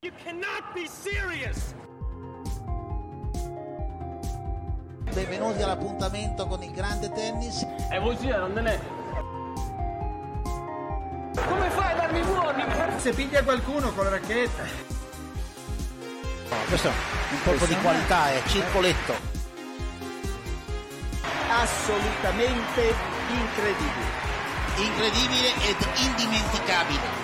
You cannot be serious! Benvenuti all'appuntamento con il grande tennis. E voi sì, non te ne... Come fai a darmi warning? Se piglia qualcuno con la racchetta. Questo è un colpo di qualità, è circoletto. Assolutamente incredibile. Incredibile ed indimenticabile.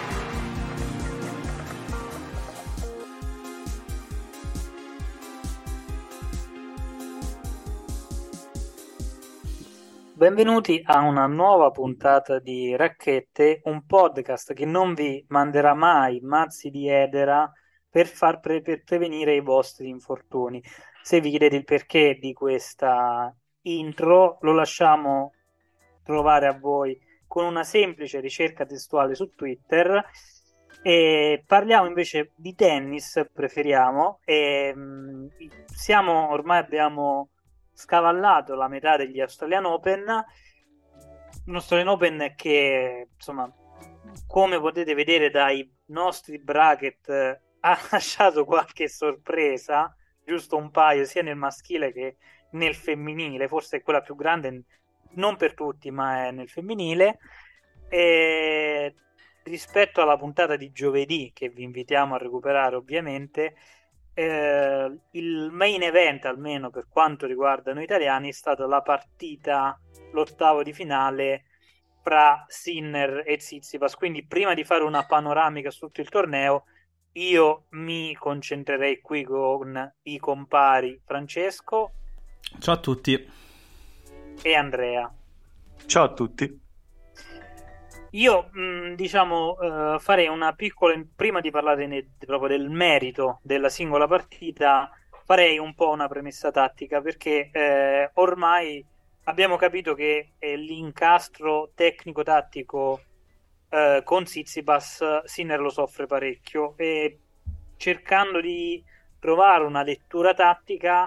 Benvenuti a una nuova puntata di Racchette, un podcast che non vi manderà mai mazzi di edera per per prevenire i vostri infortuni. Se vi chiedete il perché di questa intro, lo lasciamo trovare a voi con una semplice ricerca testuale su Twitter. E parliamo invece di tennis, preferiamo, e ormai abbiamo scavallato la metà degli Australian Open, un Australian Open che, insomma, come potete vedere dai nostri bracket, ha lasciato qualche sorpresa, giusto un paio, sia nel maschile che nel femminile, forse è quella più grande, non per tutti, ma è nel femminile. E rispetto alla puntata di giovedì, che vi invitiamo a recuperare ovviamente, il main event, almeno per quanto riguarda noi italiani, è stata la partita, l'ottavo di finale fra Sinner e Tsitsipas. Quindi prima di fare una panoramica su tutto il torneo, io mi concentrerei qui con i compari Francesco. Ciao a tutti. E Andrea. Ciao a tutti. Io farei una piccola, prima di parlare proprio del merito della singola partita, farei un po' una premessa tattica, perché ormai abbiamo capito che l'incastro tecnico-tattico con Tsitsipas Sinner lo soffre parecchio, e cercando di trovare una lettura tattica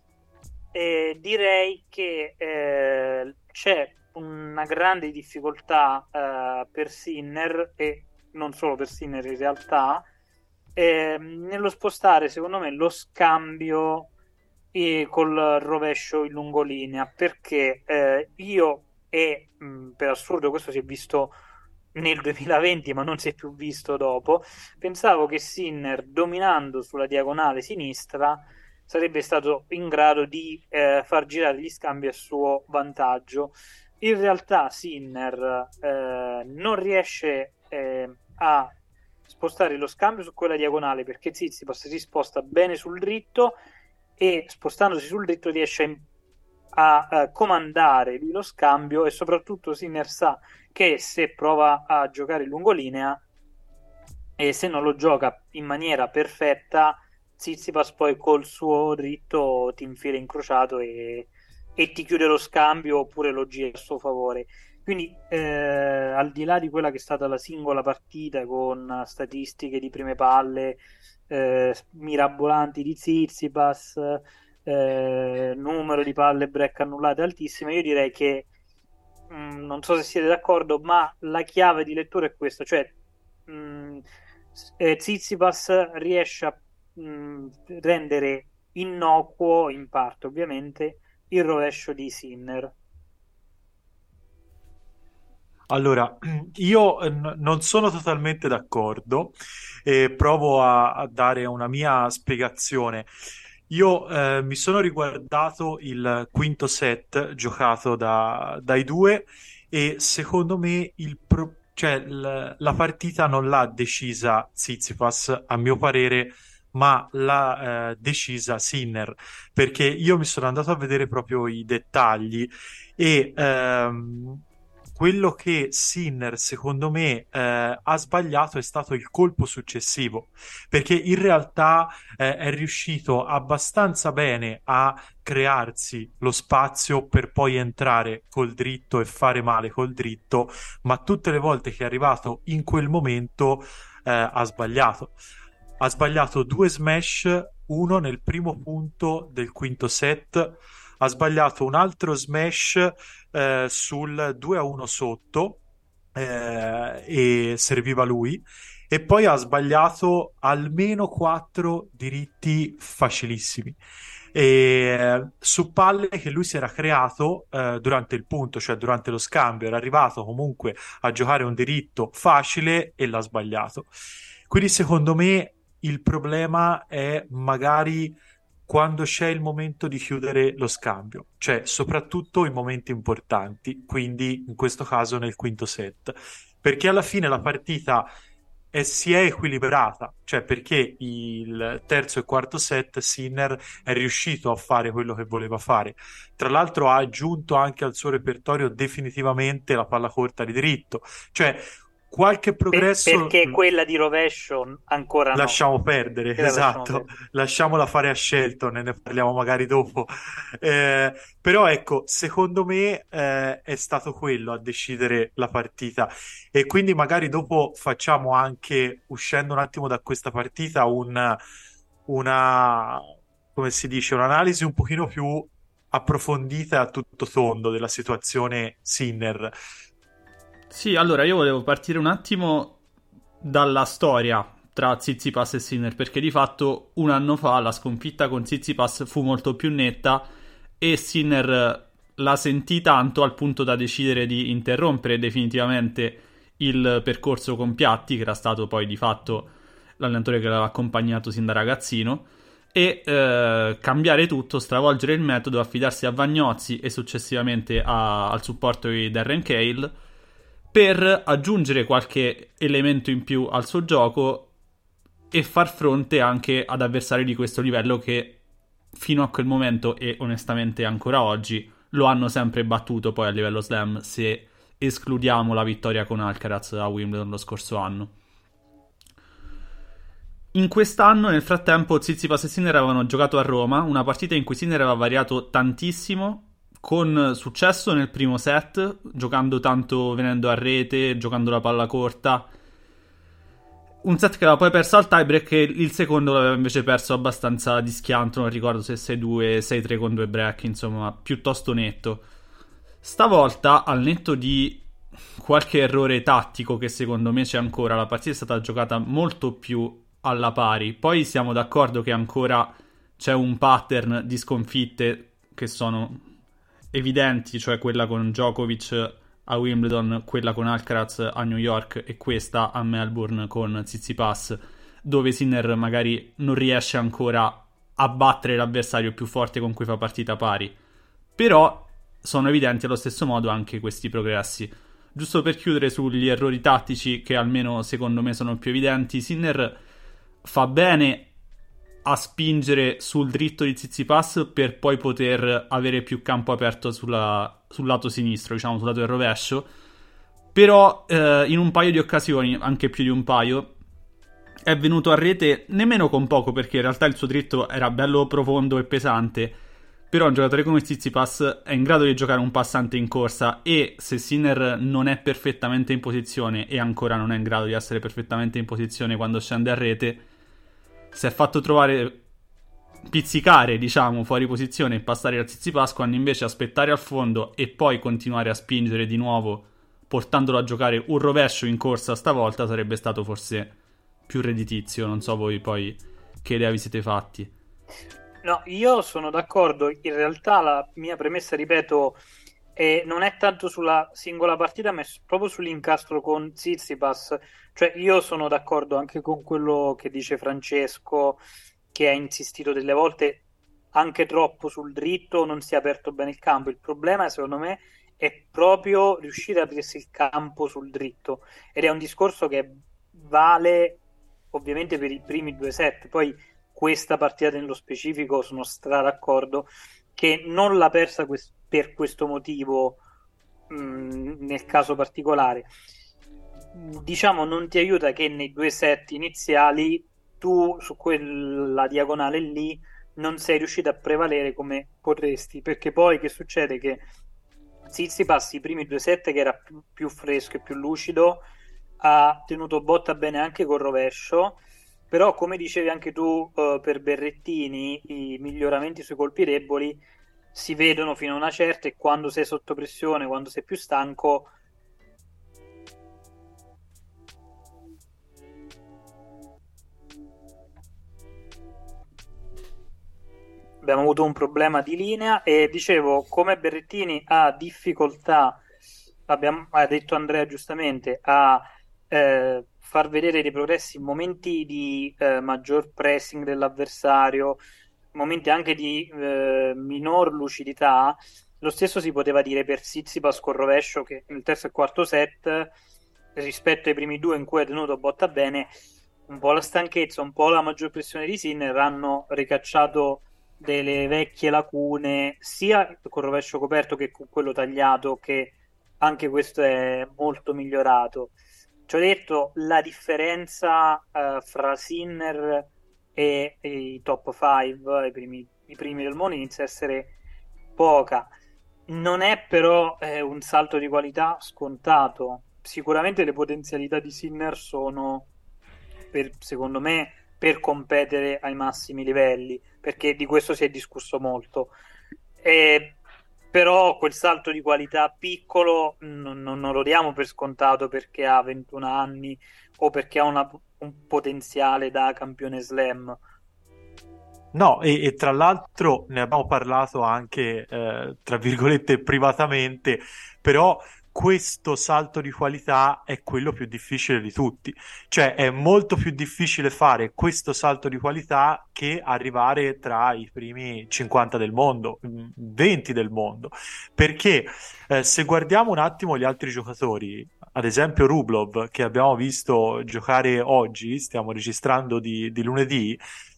direi che c'è una grande difficoltà per Sinner, e non solo per Sinner in realtà, nello spostare secondo me lo scambio col rovescio in lungolinea, perché per assurdo questo si è visto nel 2020 ma non si è più visto dopo, pensavo che Sinner, dominando sulla diagonale sinistra, sarebbe stato in grado di far girare gli scambi a suo vantaggio. In realtà Sinner non riesce a spostare lo scambio su quella diagonale, perché Tsitsipas si sposta bene sul dritto, e spostandosi sul dritto riesce a comandare lui lo scambio, e soprattutto Sinner sa che se prova a giocare in lungolinea, e se non lo gioca in maniera perfetta, Tsitsipas poi col suo dritto ti infila incrociato e ti chiude lo scambio, oppure lo gira a suo favore. Quindi al di là di quella che è stata la singola partita, con statistiche di prime palle mirabolanti di Tsitsipas, numero di palle break annullate altissime, io direi che non so se siete d'accordo, ma la chiave di lettura è questa, cioè Tsitsipas riesce a rendere innocuo, in parte ovviamente, il rovescio di Sinner. Allora, io non sono totalmente d'accordo e provo a dare una mia spiegazione. Io mi sono riguardato il quinto set giocato dai due, e secondo me la partita non l'ha decisa Tsitsipas, a mio parere, ma l'ha decisa Sinner, perché io mi sono andato a vedere proprio i dettagli, e quello che Sinner secondo me ha sbagliato è stato il colpo successivo, perché in realtà è riuscito abbastanza bene a crearsi lo spazio per poi entrare col dritto e fare male col dritto, ma tutte le volte che è arrivato in quel momento ha sbagliato. Ha sbagliato due smash, uno nel primo punto del quinto set, ha sbagliato un altro smash sul 2-1 sotto, e serviva lui, e poi ha sbagliato almeno 4 diritti facilissimi. Su palle che lui si era creato durante il punto, cioè durante lo scambio, era arrivato comunque a giocare un diritto facile e l'ha sbagliato. Quindi secondo me il problema è magari quando c'è il momento di chiudere lo scambio, cioè soprattutto in momenti importanti, quindi in questo caso nel quinto set, perché alla fine la partita si è equilibrata, cioè perché il terzo e quarto set Sinner è riuscito a fare quello che voleva fare. Tra l'altro ha aggiunto anche al suo repertorio definitivamente la palla corta di diritto, cioè qualche progresso Perché quella di rovescio ancora no. lasciamo perdere, Quella lasciamo esatto, perdere. lasciamola fare a Shelton e ne parliamo magari dopo. Però ecco, secondo me è stato quello a decidere la partita e quindi magari dopo facciamo anche, uscendo un attimo da questa partita, una, come si dice, un'analisi un pochino più approfondita a tutto tondo della situazione Sinner. Sì, allora io volevo partire un attimo dalla storia tra Tsitsipas e Sinner, perché di fatto un anno fa la sconfitta con Tsitsipas fu molto più netta e Sinner la sentì tanto al punto da decidere di interrompere definitivamente il percorso con Piatti, che era stato poi di fatto l'allenatore che l'aveva accompagnato sin da ragazzino, e cambiare tutto, stravolgere il metodo, affidarsi a Vagnozzi e successivamente al supporto di Darren Cahill per aggiungere qualche elemento in più al suo gioco e far fronte anche ad avversari di questo livello che fino a quel momento e onestamente ancora oggi lo hanno sempre battuto poi a livello slam, se escludiamo la vittoria con Alcaraz a Wimbledon lo scorso anno. In quest'anno, nel frattempo, Tsitsipas e Sinner avevano giocato a Roma, una partita in cui Sinner aveva variato tantissimo, con successo nel primo set, giocando tanto venendo a rete, giocando la palla corta. Un set che aveva poi perso al tiebreak e il secondo l'aveva invece perso abbastanza di schianto, non ricordo se 6-2, 6-3 con 2 break, insomma, piuttosto netto. Stavolta, al netto di qualche errore tattico che secondo me c'è ancora, la partita è stata giocata molto più alla pari. Poi siamo d'accordo che ancora c'è un pattern di sconfitte che sono evidenti, cioè quella con Djokovic a Wimbledon, quella con Alcaraz a New York e questa a Melbourne con Tsitsipas, dove Sinner magari non riesce ancora a battere l'avversario più forte con cui fa partita pari. Però sono evidenti allo stesso modo anche questi progressi. Giusto per chiudere sugli errori tattici, che almeno secondo me sono più evidenti, Sinner fa bene a spingere sul dritto di Tsitsipas per poi poter avere più campo aperto sul lato sinistro, diciamo sul lato del rovescio. Però in un paio di occasioni, anche più di un paio, è venuto a rete nemmeno con poco, perché in realtà il suo dritto era bello profondo e pesante. Però un giocatore come Tsitsipas è in grado di giocare un passante in corsa, e se Sinner non è perfettamente in posizione, e ancora non è in grado di essere perfettamente in posizione quando scende a rete, si è fatto pizzicare, diciamo, fuori posizione e passare a Tsitsipas, quando invece aspettare al fondo e poi continuare a spingere di nuovo, portandolo a giocare un rovescio in corsa stavolta, sarebbe stato forse più redditizio. Non so voi poi che idea vi siete fatti. No, io sono d'accordo. In realtà la mia premessa, ripeto, non è tanto sulla singola partita, ma è proprio sull'incastro con Tsitsipas. Cioè, io sono d'accordo anche con quello che dice Francesco, che ha insistito delle volte anche troppo sul dritto, non si è aperto bene il campo. Il problema, secondo me, è proprio riuscire ad aprirsi il campo sul dritto, ed è un discorso che vale ovviamente per i primi 2 set. Poi questa partita nello specifico sono d'accordo che non l'ha persa per questo motivo, nel caso particolare. Diciamo, non ti aiuta che nei 2 set iniziali tu su quella diagonale lì non sei riuscito a prevalere come potresti, perché poi che succede? Che Tsitsipas i primi 2 set, che era più fresco e più lucido, ha tenuto botta bene anche col rovescio. Però, come dicevi anche tu, per Berrettini, i miglioramenti sui colpi deboli si vedono fino a una certa, e quando sei sotto pressione, quando sei più stanco, abbiamo avuto un problema di linea e dicevo, come Berrettini ha difficoltà, ha detto Andrea giustamente, a far vedere dei progressi in momenti di maggior pressing dell'avversario, momenti anche di minor lucidità. Lo stesso si poteva dire per Tsitsipas col rovescio, che nel terzo e quarto set, rispetto ai primi due in cui è tenuto botta bene, un po' la stanchezza, un po' la maggior pressione di Sinner hanno ricacciato delle vecchie lacune sia col rovescio coperto che con quello tagliato, che anche questo è molto migliorato. Ci ho detto, la differenza fra Sinner e i top 5, i primi del mondo, inizia a essere poca. Non è però un salto di qualità scontato. Sicuramente le potenzialità di Sinner sono, secondo me, per competere ai massimi livelli, perché di questo si è discusso molto. Però quel salto di qualità piccolo non lo diamo per scontato perché ha 21 anni o perché ha un potenziale da campione slam. No, e tra l'altro ne abbiamo parlato anche, tra virgolette, privatamente, però questo salto di qualità è quello più difficile di tutti. Cioè, è molto più difficile fare questo salto di qualità che arrivare tra i primi 50 del mondo, 20 del mondo. Perché se guardiamo un attimo gli altri giocatori, ad esempio Rublev, che abbiamo visto giocare oggi, stiamo registrando di lunedì,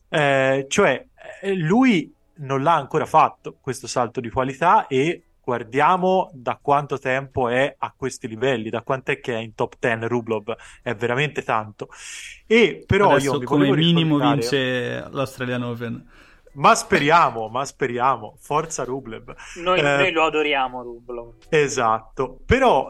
lui non l'ha ancora fatto questo salto di qualità e guardiamo da quanto tempo è a questi livelli, da quant'è che è in top 10 Rublev, è veramente tanto. E però adesso io mi come volevo minimo ricordare... vince l'Australian Open. Ma speriamo, forza Rublev. Noi lo adoriamo Rublev. Esatto, però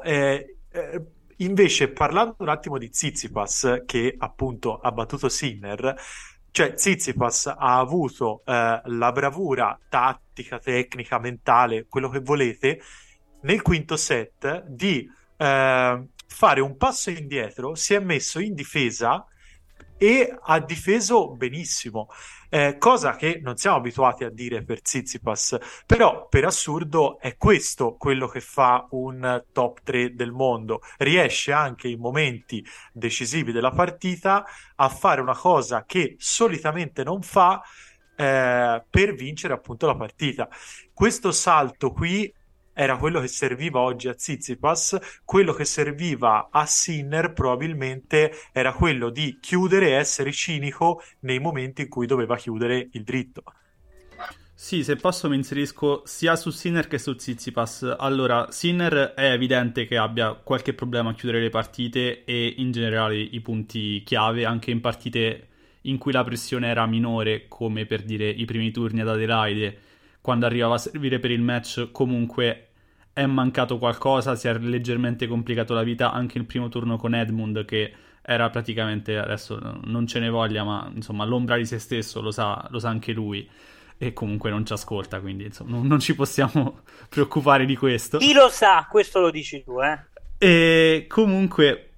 invece parlando un attimo di Tsitsipas, che appunto ha battuto Sinner, cioè Tsitsipas ha avuto la bravura tattica, tecnica, mentale, quello che volete, nel quinto set di fare un passo indietro, si è messo in difesa e ha difeso benissimo, cosa che non siamo abituati a dire per Tsitsipas, però per assurdo è questo quello che fa un top 3 del mondo, riesce anche in momenti decisivi della partita a fare una cosa che solitamente non fa per vincere appunto la partita. Questo salto qui era quello che serviva oggi a Tsitsipas, quello che serviva a Sinner probabilmente era quello di chiudere e essere cinico nei momenti in cui doveva chiudere il dritto. Sì, se posso mi inserisco sia su Sinner che su Tsitsipas. Allora, Sinner è evidente che abbia qualche problema a chiudere le partite e in generale i punti chiave, anche in partite in cui la pressione era minore, come per dire i primi turni ad Adelaide, quando arrivava a servire per il match comunque è mancato qualcosa, si è leggermente complicato la vita anche il primo turno con Edmund, che era praticamente, adesso non ce ne voglia, ma insomma l'ombra di se stesso, lo sa anche lui, e comunque non ci ascolta, quindi insomma non ci possiamo preoccupare di questo. Chi lo sa, questo lo dici tu, E comunque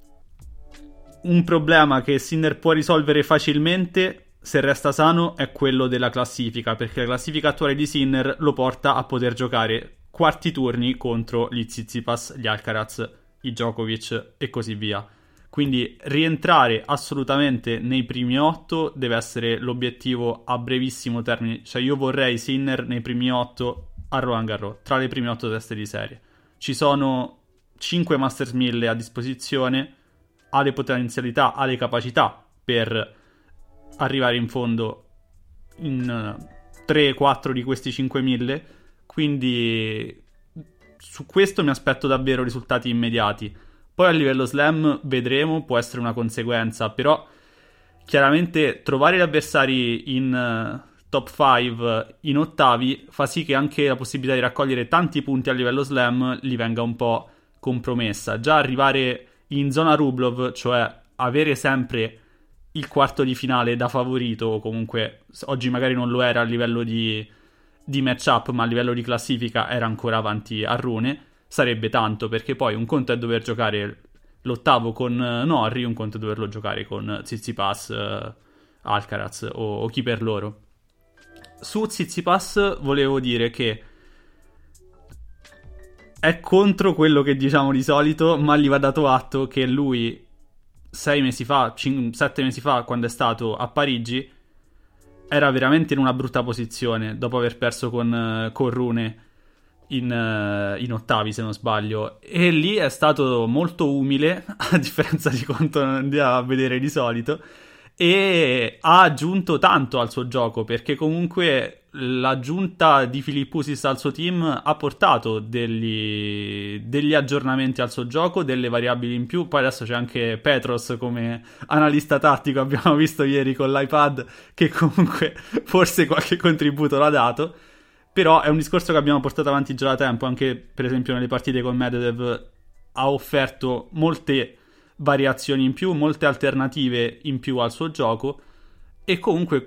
un problema che Sinner può risolvere facilmente se resta sano è quello della classifica, perché la classifica attuale di Sinner lo porta a poter giocare quarti turni contro gli Tsitsipas, gli Alcaraz, i Djokovic e così via. Quindi rientrare assolutamente nei primi 8 deve essere l'obiettivo a brevissimo termine. Cioè io vorrei Sinner nei primi 8 a Roland Garros, tra le prime 8 teste di serie. Ci sono 5 Masters 1000 a disposizione, ha le potenzialità, ha le capacità per arrivare in fondo in 3-4 di questi 5000, quindi su questo mi aspetto davvero risultati immediati. Poi a livello slam vedremo, può essere una conseguenza, però chiaramente trovare gli avversari in top 5 in ottavi fa sì che anche la possibilità di raccogliere tanti punti a livello slam gli venga un po' compromessa. Già arrivare in zona Rublev, cioè avere sempre il quarto di finale da favorito, o comunque oggi magari non lo era a livello di matchup, ma a livello di classifica era ancora avanti a Rune, sarebbe tanto, perché poi un conto è dover giocare l'ottavo con Norrie, un conto è doverlo giocare con Tsitsipas, Alcaraz o chi per loro. su Tsitsipas volevo dire che è contro quello che diciamo di solito, ma gli va dato atto che lui 7 mesi fa, quando è stato a Parigi, era veramente in una brutta posizione dopo aver perso con Rune in ottavi, se non sbaglio, e lì è stato molto umile a differenza di quanto andiamo a vedere di solito, e ha aggiunto tanto al suo gioco, perché comunque l'aggiunta di Philippoussis al suo team ha portato degli aggiornamenti al suo gioco, delle variabili in più. Poi adesso c'è anche Petros come analista tattico, abbiamo visto ieri con l'iPad, che comunque forse qualche contributo l'ha dato. Però è un discorso che abbiamo portato avanti già da tempo, anche per esempio nelle partite con Medvedev ha offerto molte variazioni in più, molte alternative in più al suo gioco, e comunque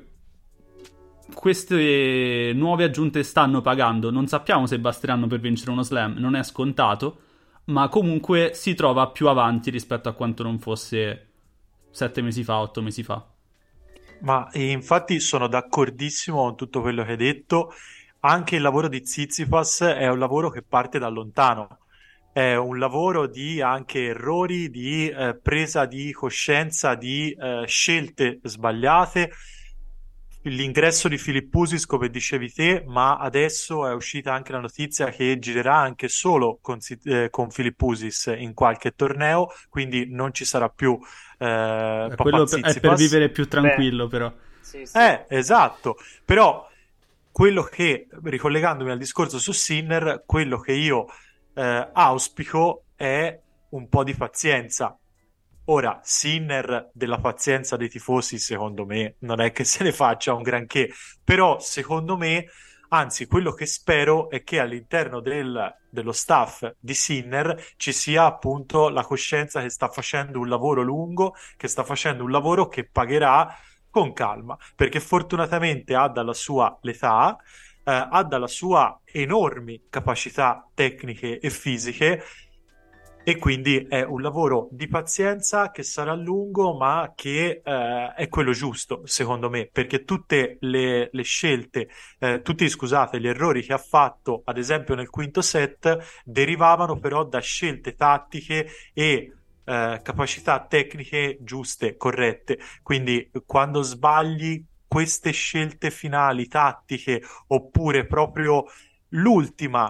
queste nuove aggiunte stanno pagando. Non sappiamo se basteranno per vincere uno slam, non è scontato, ma comunque si trova più avanti rispetto a quanto non fosse 7 mesi fa, 8 mesi fa. Ma infatti sono d'accordissimo con tutto quello che hai detto. Anche il lavoro di Tsitsipas è un lavoro che parte da lontano, è un lavoro di anche errori, di presa di coscienza, di scelte sbagliate. L'ingresso di Philippoussis, come dicevi te, ma adesso è uscita anche la notizia che girerà anche solo con Philippoussis in qualche torneo, quindi non ci sarà più Quello è per Tsitsipas. vivere più tranquillo. Però Sì, sì. Esatto, però quello che, ricollegandomi al discorso su Sinner, quello che io auspico è un po' di pazienza. Ora, Sinner della pazienza dei tifosi, secondo me, non è che se ne faccia un granché, però secondo me, anzi, quello che spero è che all'interno dello staff di Sinner ci sia appunto la coscienza che sta facendo un lavoro lungo, che sta facendo un lavoro che pagherà con calma, perché fortunatamente ha dalla sua l'età, ha dalla sua enormi capacità tecniche e fisiche, e quindi è un lavoro di pazienza che sarà lungo, ma che è quello giusto, secondo me, perché tutte le scelte, scusate, gli errori che ha fatto, ad esempio nel quinto set, derivavano però da scelte tattiche e capacità tecniche giuste, corrette. Quindi quando sbagli queste scelte finali tattiche, oppure proprio l'ultima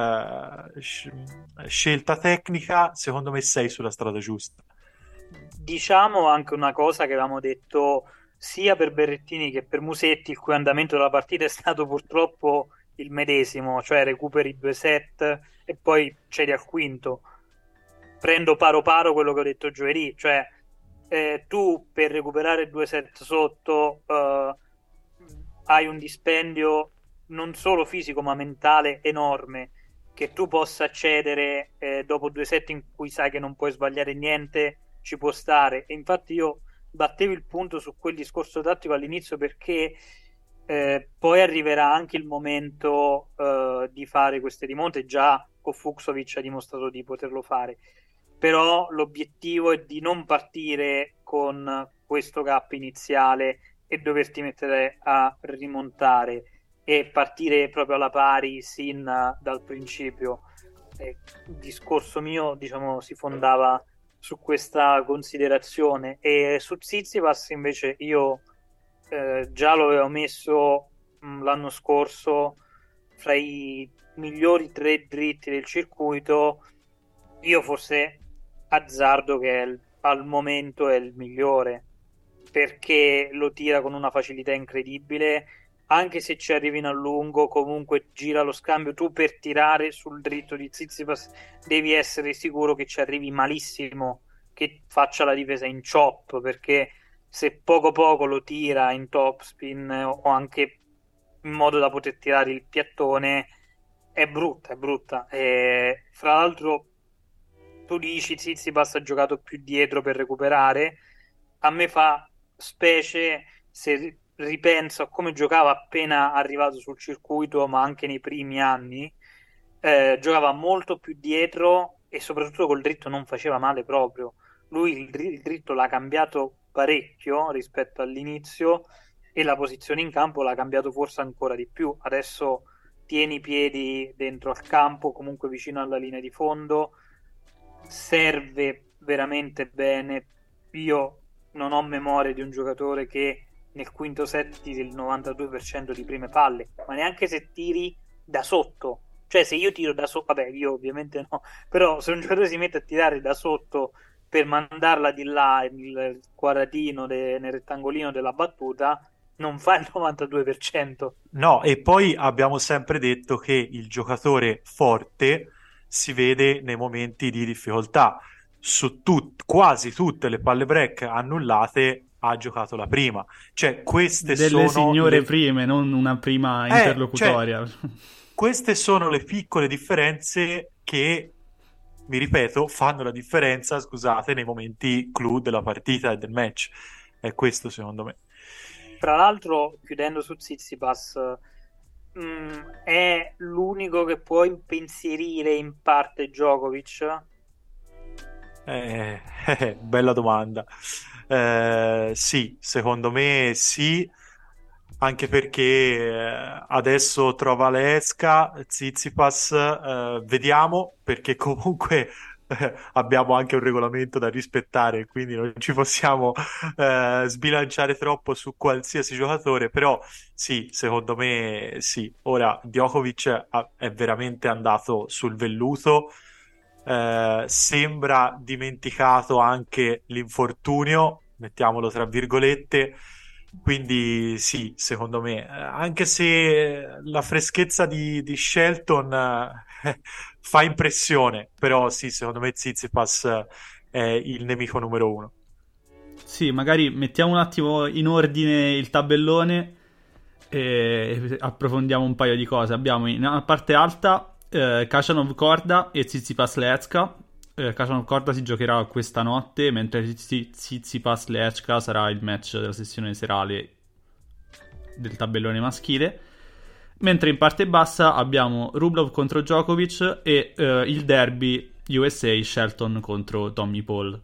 scelta tecnica, secondo me sei sulla strada giusta. Diciamo anche una cosa che avevamo detto sia per Berrettini che per Musetti, il cui andamento della partita è stato purtroppo il medesimo, cioè recuperi 2 set e poi cedi al quinto. Prendo paro paro quello che ho detto giovedì, cioè tu per recuperare 2 set sotto hai un dispendio non solo fisico ma mentale enorme. Che tu possa cedere dopo 2 set in cui sai che non puoi sbagliare niente ci può stare, e infatti io battevo il punto su quel discorso tattico all'inizio, perché poi arriverà anche il momento di fare queste rimonte. Già con Fucsovic ha dimostrato di poterlo fare, però l'obiettivo è di non partire con questo gap iniziale e doverti mettere a rimontare e partire proprio alla pari sin dal principio. Il discorso mio, diciamo, si fondava su questa considerazione. E su Tsitsipas invece io già lo avevo messo l'anno scorso fra i migliori 3 dritti del circuito. Io forse azzardo che al momento è il migliore, perché lo tira con una facilità incredibile. Anche se ci arrivi in a lungo, comunque gira lo scambio. Tu per tirare sul dritto di Tsitsipas devi essere sicuro che ci arrivi malissimo, che faccia la difesa in chop, perché se poco poco lo tira in topspin o anche in modo da poter tirare il piattone, è brutta, è brutta. E, fra l'altro, tu dici Tsitsipas ha giocato più dietro per recuperare. A me fa specie se ripenso a come giocava appena arrivato sul circuito, ma anche nei primi anni. Giocava molto più dietro e soprattutto col dritto non faceva male proprio. Lui il dritto l'ha cambiato parecchio rispetto all'inizio, e la posizione in campo l'ha cambiato forse ancora di più. Adesso tiene i piedi dentro al campo, comunque vicino alla linea di fondo, serve veramente bene. Io non ho memoria di un giocatore che nel quinto set tiri il 92% di prime palle, ma neanche se tiri da sotto. Cioè, se io tiro da sotto, vabbè, io ovviamente no, però se un giocatore si mette a tirare da sotto per mandarla di là nel quadratino, nel rettangolino della battuta, non fa il 92%. No, e poi abbiamo sempre detto che il giocatore forte si vede nei momenti di difficoltà. Su quasi tutte le palle break annullate ha giocato la prima. Cioè, queste Delle sono signore prime, non una prima Cioè, interlocutoria. queste sono le piccole differenze che, mi ripeto, fanno la differenza, scusate, nei momenti clou della partita e del match. È questo, secondo me. Tra l'altro, chiudendo su Tsitsipas, è l'unico che può impensierire in parte Djokovic? Bella domanda. Sì, secondo me sì, anche perché adesso trova l'esca, Tsitsipas, vediamo, perché comunque abbiamo anche un regolamento da rispettare, quindi non ci possiamo sbilanciare troppo su qualsiasi giocatore, però sì, secondo me sì. Ora, Djokovic è veramente andato sul velluto. Sembra dimenticato anche l'infortunio, mettiamolo tra virgolette, quindi sì, secondo me, anche se la freschezza di Shelton fa impressione, però sì, secondo me Tsitsipas è il nemico numero uno. Sì, magari mettiamo un attimo in ordine il tabellone e approfondiamo un paio di cose. Abbiamo in parte alta Khachanov Korda e Tsitsipas Lehecka. Khachanov Korda si giocherà questa notte, mentre Tsitsipas Lehecka sarà il match della sessione serale del tabellone maschile. Mentre in parte bassa abbiamo Rublev contro Djokovic e il derby USA Shelton contro Tommy Paul.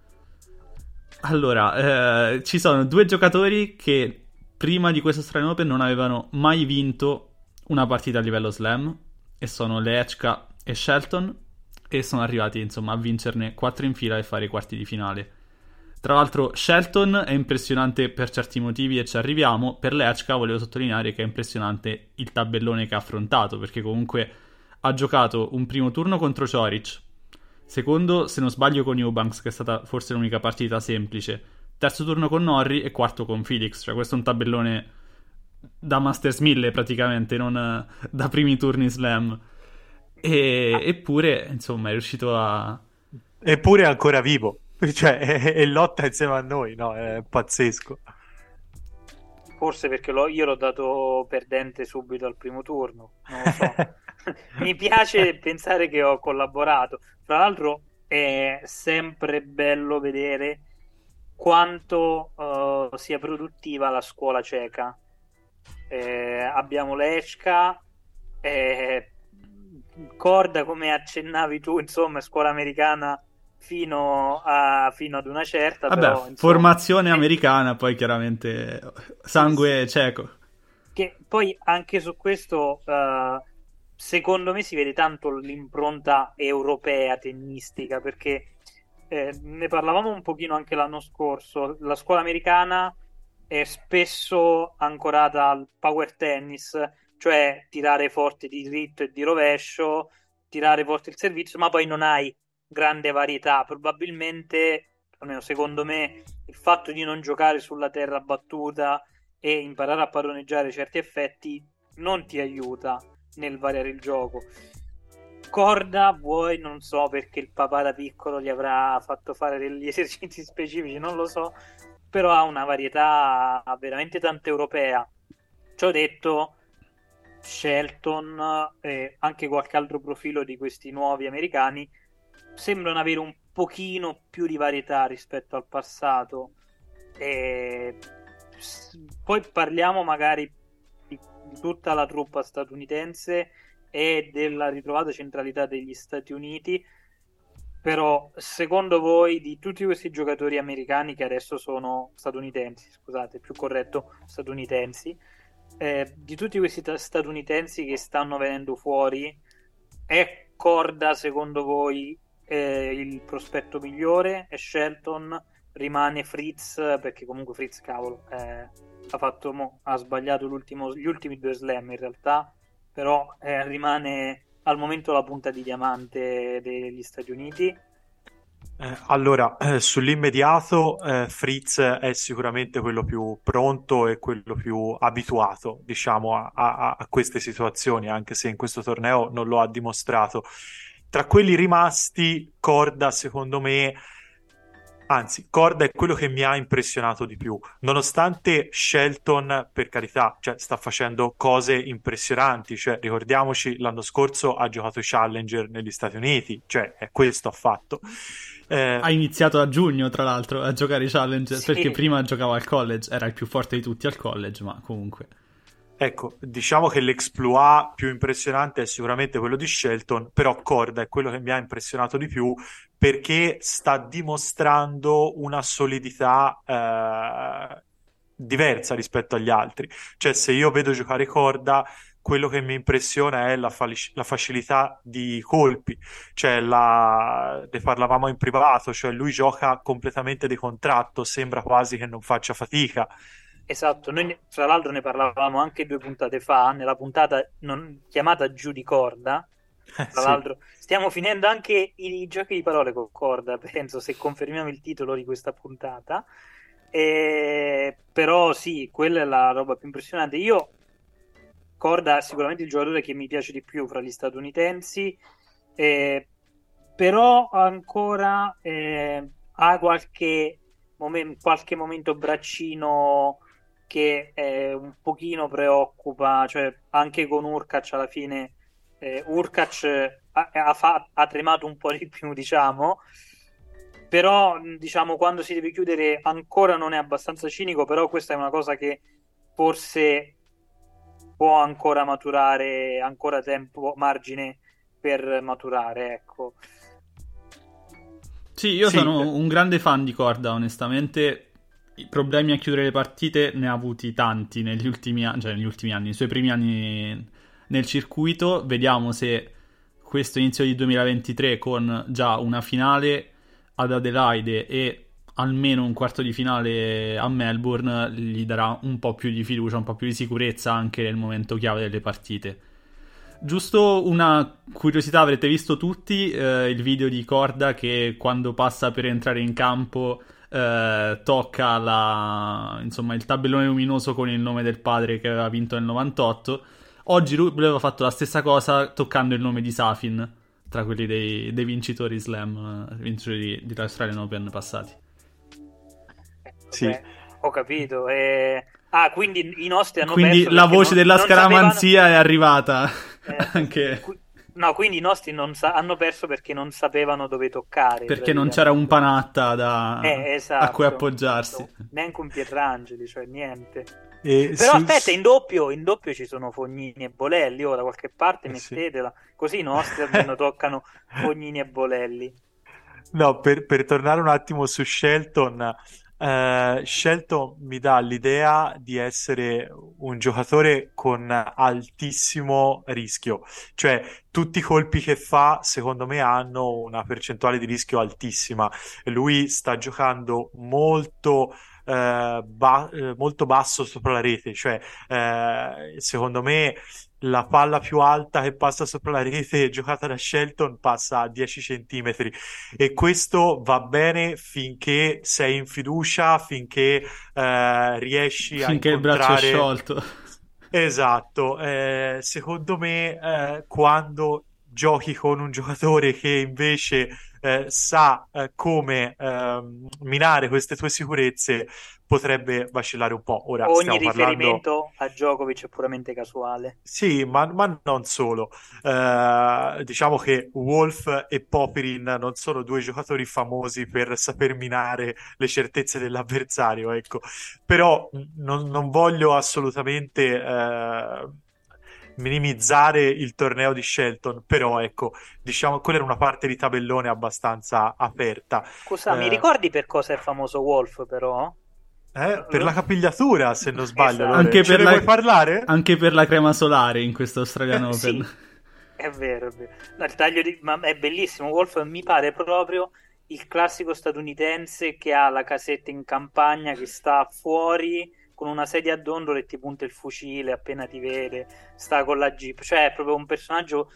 Allora, ci sono due giocatori che prima di questo Australian Open non avevano mai vinto una partita a livello slam, e sono Lehecka e Shelton, e sono arrivati insomma a vincerne 4 in fila e fare i quarti di finale. Tra l'altro Shelton è impressionante per certi motivi e ci arriviamo. Per Lehecka volevo sottolineare che è impressionante il tabellone che ha affrontato, perché comunque ha giocato un primo turno contro Coric, secondo, se non sbaglio, con Eubanks, che è stata forse l'unica partita semplice, terzo turno con Norrie e quarto con Felix. Cioè questo è un tabellone da Masters 1000 praticamente, non da primi turni slam. Eppure insomma è riuscito a... Eppure è ancora vivo, cioè è lotta insieme a noi, no? È pazzesco. Forse perché io l'ho dato perdente subito al primo turno, non lo so. Mi piace pensare che ho collaborato. Fra l'altro è sempre bello vedere quanto sia produttiva la scuola ceca. Abbiamo Lehecka, Korda, come accennavi tu, insomma, scuola americana fino ad una certa. Vabbè, però, insomma, formazione americana, poi chiaramente sangue ceco. Che poi anche su questo secondo me si vede tanto l'impronta europea tennistica, perché ne parlavamo un pochino anche l'anno scorso. La scuola americana è spesso ancorata al power tennis, cioè tirare forte di dritto e di rovescio, tirare forte il servizio, ma poi non hai grande varietà. Probabilmente, almeno secondo me, il fatto di non giocare sulla terra battuta e imparare a padroneggiare certi effetti non ti aiuta nel variare il gioco. Korda, vuoi, non so, perché il papà da piccolo gli avrà fatto fare degli esercizi specifici, non lo so, però ha una varietà veramente tanto europea. Ciò detto, Shelton e anche qualche altro profilo di questi nuovi americani sembrano avere un pochino più di varietà rispetto al passato. E poi parliamo magari di tutta la truppa statunitense e della ritrovata centralità degli Stati Uniti. Però, secondo voi, di tutti questi giocatori americani che adesso sono statunitensi, scusate, più corretto, statunitensi, di tutti questi statunitensi che stanno venendo fuori, è Corda, secondo voi, il prospetto migliore? È Shelton? Rimane Fritz? Perché comunque Fritz, cavolo, ha sbagliato gli ultimi due slam in realtà, però rimane al momento la punta di diamante degli Stati Uniti. Allora, sull'immediato, Fritz è sicuramente quello più pronto e quello più abituato, diciamo, a queste situazioni, anche se in questo torneo non lo ha dimostrato. Tra quelli rimasti, Corda, secondo me, anzi, Corda è quello che mi ha impressionato di più, nonostante Shelton, per carità, cioè, sta facendo cose impressionanti, cioè, ricordiamoci, l'anno scorso ha giocato i Challenger negli Stati Uniti, cioè, è questo ha fatto. Ha iniziato a giugno, tra l'altro, a giocare i Challenger, Sì. perché prima giocava al college, era il più forte di tutti al college, ma comunque... Ecco, diciamo che l'exploit più impressionante è sicuramente quello di Shelton, però Corda è quello che mi ha impressionato di più perché sta dimostrando una solidità diversa rispetto agli altri. Cioè, se io vedo giocare Corda, quello che mi impressiona è la facilità di colpi, cioè ne parlavamo in privato, cioè lui gioca completamente di contratto, sembra quasi che non faccia fatica. Esatto, noi tra l'altro ne parlavamo anche 2 puntate fa, nella puntata chiamata Giù di Corda. Tra Sì. l'altro stiamo finendo anche i giochi di parole con Corda, penso, se confermiamo il titolo di questa puntata. Però sì, quella è la roba più impressionante. Corda è sicuramente il giocatore che mi piace di più fra gli statunitensi, però ancora ha qualche momento braccino che un pochino preoccupa, cioè anche con Urkac alla fine Urkac ha tremato un po' di più, diciamo, però diciamo quando si deve chiudere ancora non è abbastanza cinico, però questa è una cosa che forse può ancora maturare, ancora tempo, margine per maturare, ecco. Sì, io sono un grande fan di Corda, onestamente. I problemi a chiudere le partite ne ha avuti tanti negli ultimi anni, i suoi primi anni nel circuito. Vediamo se questo inizio di 2023 con già una finale ad Adelaide e almeno un quarto di finale a Melbourne gli darà un po' più di fiducia, un po' più di sicurezza anche nel momento chiave delle partite. Giusto una curiosità, avrete visto tutti il video di Corda che quando passa per entrare in campo tocca il tabellone luminoso con il nome del padre che aveva vinto nel 98. Oggi lui aveva fatto la stessa cosa toccando il nome di Safin tra quelli dei vincitori slam, vincitori dell'Australian Open passati. Sì. Beh, ho capito. Quindi i nostri hanno quindi perso la voce della scaramanzia sapevano... è arrivata anche... No, quindi i nostri hanno perso perché non sapevano dove toccare. Perché non c'era un Panatta esatto, a cui appoggiarsi. Neanche un Pietrangeli, cioè niente. Però aspetta, in doppio ci sono Fognini e Bolelli, da qualche parte mettetela, così i nostri almeno toccano Fognini e Bolelli. No, per tornare un attimo su Shelton, Shelton mi dà l'idea di essere un giocatore con altissimo rischio, cioè tutti i colpi che fa secondo me hanno una percentuale di rischio altissima. Lui sta giocando molto molto basso sopra la rete, cioè secondo me la palla più alta che passa sopra la rete giocata da Shelton passa a 10 centimetri e questo va bene finché sei in fiducia, finché riesci a finché incontrare... il braccio è sciolto. Esatto, secondo me quando giochi con un giocatore che invece sa come minare queste tue sicurezze potrebbe vacillare un po'. Ora Ogni stiamo riferimento a Djokovic è puramente casuale. Sì, ma non solo. Diciamo che Wolf e Popyrin non sono due giocatori famosi per saper minare le certezze dell'avversario, ecco. Però non voglio assolutamente minimizzare il torneo di Shelton, però ecco, diciamo, quella era una parte di tabellone abbastanza aperta. Scusa, mi ricordi per cosa è famoso Wolf, però? Per la capigliatura, se non sbaglio. Esatto. Lore. Ce ne vuoi parlare? Anche per la crema solare in questo Australian Open. Sì, è vero, è vero. No, il taglio ma è bellissimo. Wolf mi pare proprio il classico statunitense che ha la casetta in campagna, che sta fuori con una sedia a dondolo e ti punta il fucile appena ti vede, sta con la Jeep. Cioè è proprio un personaggio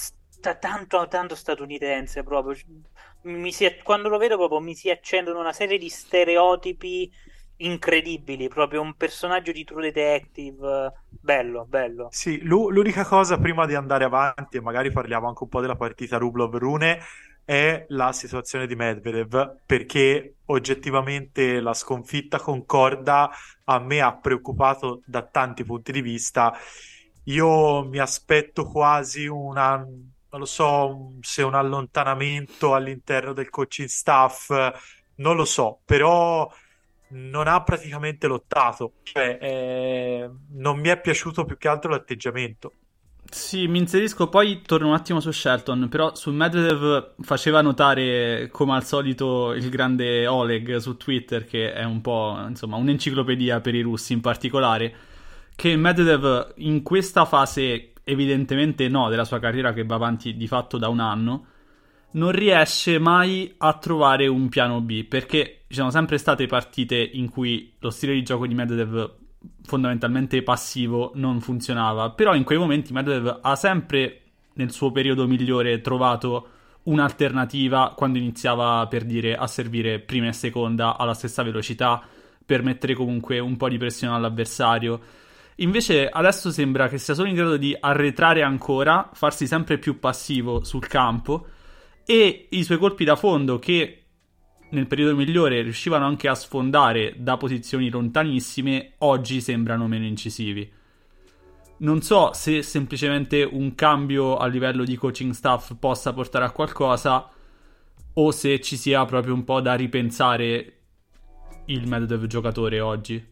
tanto statunitense proprio. Quando lo vedo proprio mi si accendono una serie di stereotipi incredibili, proprio un personaggio di True Detective, bello. Sì, l'unica cosa prima di andare avanti, e magari parliamo anche un po' della partita Rublev-Rune, è la situazione di Medvedev, perché oggettivamente la sconfitta con Korda a me ha preoccupato da tanti punti di vista. Io mi aspetto quasi non lo so, se un allontanamento all'interno del coaching staff, non lo so, però non ha praticamente lottato, cioè non mi è piaciuto più che altro l'atteggiamento. Sì, mi inserisco, poi torno un attimo su Shelton, però su Medvedev faceva notare come al solito il grande Oleg su Twitter, che è un po', insomma, un'enciclopedia per i russi in particolare, che Medvedev in questa fase, evidentemente no, della sua carriera che va avanti di fatto da un anno, non riesce mai a trovare un piano B, perché ci sono sempre state partite in cui lo stile di gioco di Medvedev fondamentalmente passivo non funzionava, però in quei momenti Medvedev ha sempre nel suo periodo migliore trovato un'alternativa quando iniziava, per dire, a servire prima e seconda alla stessa velocità per mettere comunque un po' di pressione all'avversario. Invece adesso sembra che sia solo in grado di arretrare ancora, farsi sempre più passivo sul campo, e i suoi colpi da fondo, che nel periodo migliore riuscivano anche a sfondare da posizioni lontanissime, oggi sembrano meno incisivi. Non so se semplicemente un cambio a livello di coaching staff possa portare a qualcosa, o se ci sia proprio un po' da ripensare il Medvedev giocatore oggi.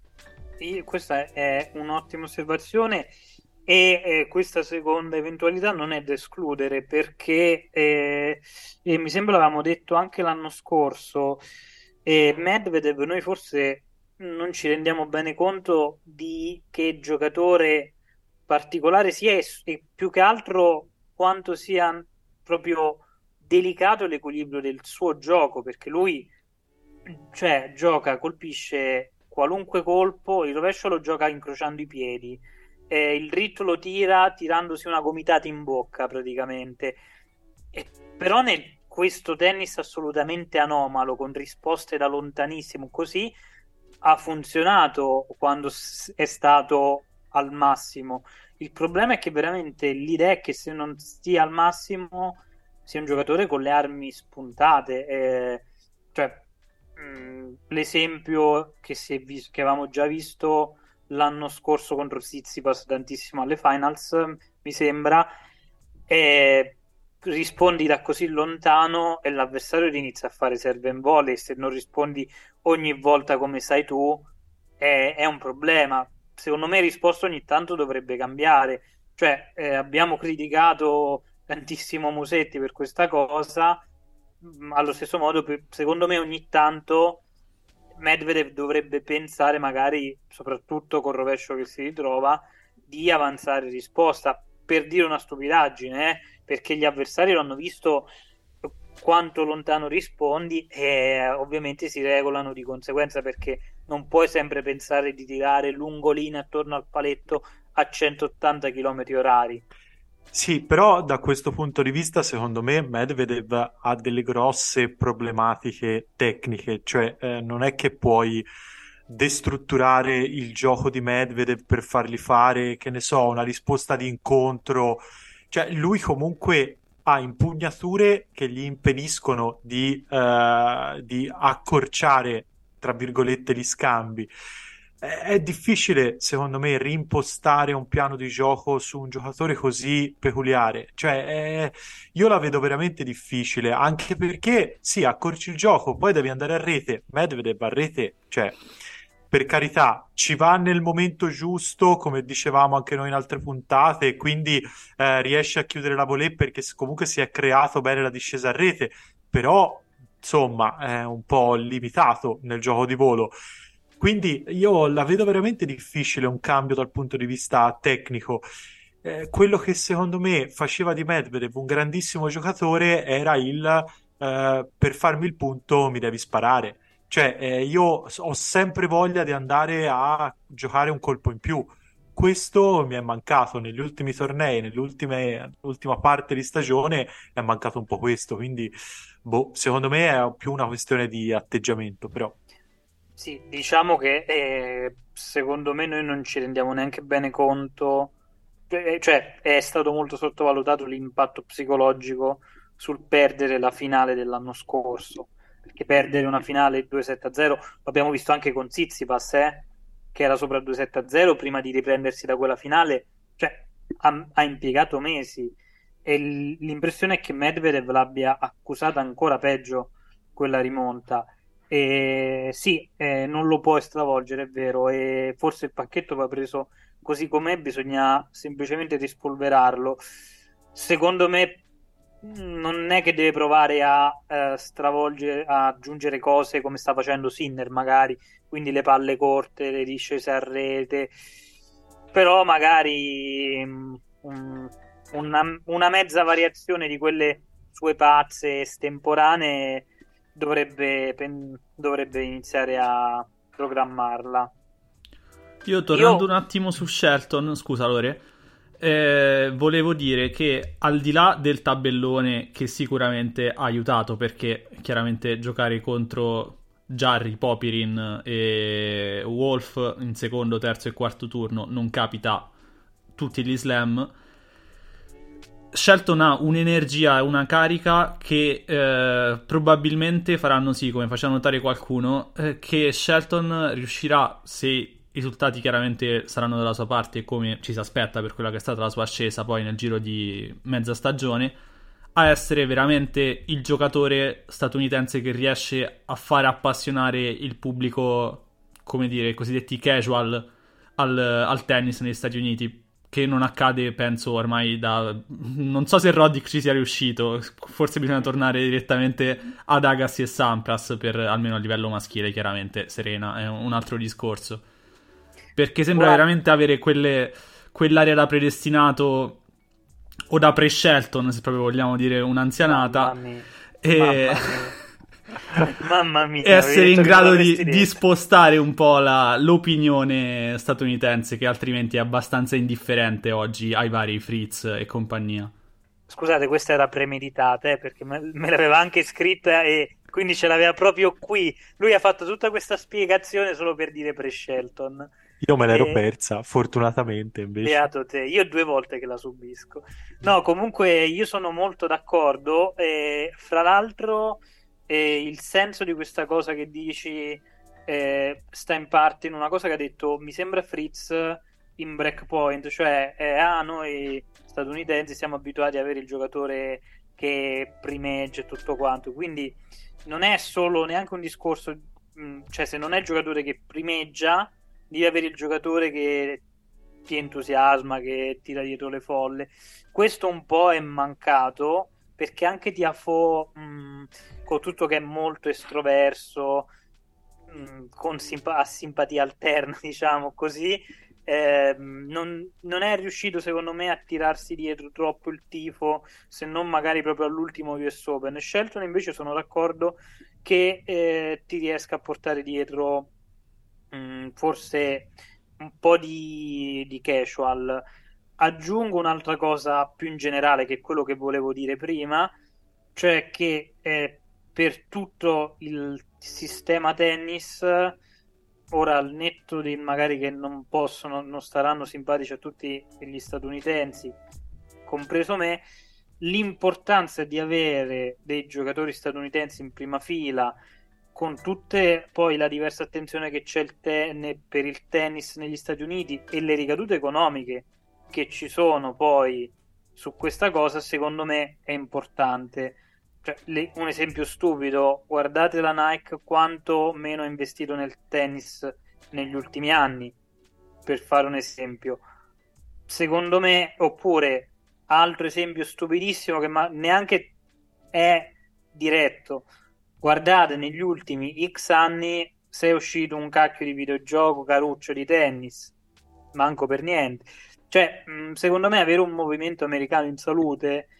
Questa è un'ottima osservazione. E questa seconda eventualità non è da escludere, perché e mi sembra l'avevamo detto anche l'anno scorso, Medvedev, noi forse non ci rendiamo bene conto di che giocatore particolare sia, e più che altro quanto sia proprio delicato l'equilibrio del suo gioco, perché lui, cioè, gioca, colpisce qualunque colpo, il rovescio lo gioca incrociando i piedi, il dritto lo tira tirandosi una gomitata in bocca praticamente. Però questo tennis assolutamente anomalo, con risposte da lontanissimo, così ha funzionato quando è stato al massimo. Il problema è che veramente l'idea è che se non stia al massimo sia un giocatore con le armi spuntate, cioè l'esempio che avevamo già visto l'anno scorso contro Tsitsipas tantissimo alle finals, mi sembra, rispondi da così lontano e l'avversario inizia a fare serve and volley, se non rispondi ogni volta come sai tu è un problema. Secondo me risposta ogni tanto dovrebbe cambiare, cioè abbiamo criticato tantissimo Musetti per questa cosa, allo stesso modo secondo me ogni tanto Medvedev dovrebbe pensare, magari soprattutto col rovescio che si ritrova, di avanzare in risposta, per dire una stupidaggine, perché gli avversari lo hanno visto quanto lontano rispondi e ovviamente si regolano di conseguenza, perché non puoi sempre pensare di tirare lungoline attorno al paletto a 180 km orari. Sì, però da questo punto di vista, secondo me, Medvedev ha delle grosse problematiche tecniche, cioè non è che puoi destrutturare il gioco di Medvedev per fargli fare, che ne so, una risposta di incontro. Cioè, lui comunque ha impugnature che gli impediscono di accorciare, tra virgolette, gli scambi. È difficile, secondo me, reimpostare un piano di gioco su un giocatore così peculiare. Cioè, io la vedo veramente difficile, anche perché, sì, accorci il gioco, poi devi andare a rete. Medvedev a rete, cioè, per carità, ci va nel momento giusto, come dicevamo anche noi in altre puntate, e quindi riesce a chiudere la volée perché comunque si è creato bene la discesa a rete, però insomma è un po' limitato nel gioco di volo. Quindi io la vedo veramente difficile un cambio dal punto di vista tecnico. Quello che secondo me faceva di Medvedev un grandissimo giocatore era per farmi il punto mi devi sparare. Cioè, io ho sempre voglia di andare a giocare un colpo in più. Questo mi è mancato negli ultimi tornei, nell'ultima parte di stagione, è mancato un po' questo. Quindi, boh, secondo me è più una questione di atteggiamento, però. Sì, diciamo che secondo me noi non ci rendiamo neanche bene conto, cioè è stato molto sottovalutato l'impatto psicologico sul perdere la finale dell'anno scorso, perché perdere una finale 2-7-0, lo abbiamo visto anche con Tsitsipas, che era sopra 2-7-0 prima di riprendersi da quella finale, cioè ha impiegato mesi e l'impressione è che Medvedev l'abbia accusata ancora peggio quella rimonta. E sì, non lo puoi stravolgere, è vero, e forse il pacchetto va preso così com'è, bisogna semplicemente rispolverarlo. Secondo me non è che deve provare a stravolgere, a aggiungere cose come sta facendo Sinner, magari, quindi le palle corte, le discese a rete, però magari una mezza variazione di quelle sue pazze estemporanee dovrebbe iniziare a programmarla. Io tornando un attimo su Shelton, scusa Lore, volevo dire che al di là del tabellone che sicuramente ha aiutato, perché chiaramente giocare contro Jarry, Popirin e Wolf in secondo, terzo e quarto turno non capita tutti gli slam, Shelton ha un'energia e una carica che probabilmente faranno sì, come faceva notare qualcuno, che Shelton riuscirà, se i risultati chiaramente saranno dalla sua parte come ci si aspetta per quella che è stata la sua ascesa poi nel giro di mezza stagione, a essere veramente il giocatore statunitense che riesce a fare appassionare il pubblico, come dire, i cosiddetti casual al tennis negli Stati Uniti, che non accade, penso, ormai da... Non so se Roddick ci sia riuscito, forse bisogna tornare direttamente ad Agassi e Sampras, per almeno a livello maschile, chiaramente. Serena è un altro discorso. Perché sembra veramente avere quell'area da predestinato, o da pre-Shelton, se proprio vogliamo dire un'anzianata, Mamma mia, e essere in grado di spostare un po' l'opinione statunitense, che altrimenti è abbastanza indifferente oggi ai vari Fritz e compagnia. Scusate, questa era premeditata, perché me l'aveva anche scritta e quindi ce l'aveva proprio qui. Lui ha fatto tutta questa spiegazione solo per dire pre-Shelton. Io me l'ero persa, fortunatamente, invece. Beato te, io 2 volte che la subisco. No, comunque io sono molto d'accordo. Fra l'altro, il senso di questa cosa che dici sta in parte in una cosa che ha detto, mi sembra Fritz in Breakpoint, cioè noi statunitensi siamo abituati ad avere il giocatore che primeggia e tutto quanto, quindi non è solo neanche un discorso, cioè se non è il giocatore che primeggia, devi avere il giocatore che ti entusiasma, che tira dietro le folle. Questo un po' è mancato, perché anche Tiafoe, con tutto che è molto estroverso, con simpatia alterna, diciamo così, non è riuscito secondo me a tirarsi dietro troppo il tifo, se non magari proprio all'ultimo US Open. Shelton invece sono d'accordo che ti riesca a portare dietro forse un po' di casual. Aggiungo un'altra cosa più in generale, che è quello che volevo dire prima, cioè che per tutto il sistema tennis, ora al netto di magari che non staranno simpatici a tutti gli statunitensi, compreso me, l'importanza di avere dei giocatori statunitensi in prima fila, con tutte poi la diversa attenzione che c'è per il tennis negli Stati Uniti e le ricadute economiche che ci sono poi su questa cosa, secondo me è importante. Cioè, un esempio stupido, guardate la Nike quanto meno ha investito nel tennis negli ultimi anni, per fare un esempio. Secondo me, oppure altro esempio stupidissimo che neanche è diretto. Guardate, negli ultimi X anni se è uscito un cacchio di videogioco caruccio di tennis, manco per niente. Cioè, secondo me avere un movimento americano in salute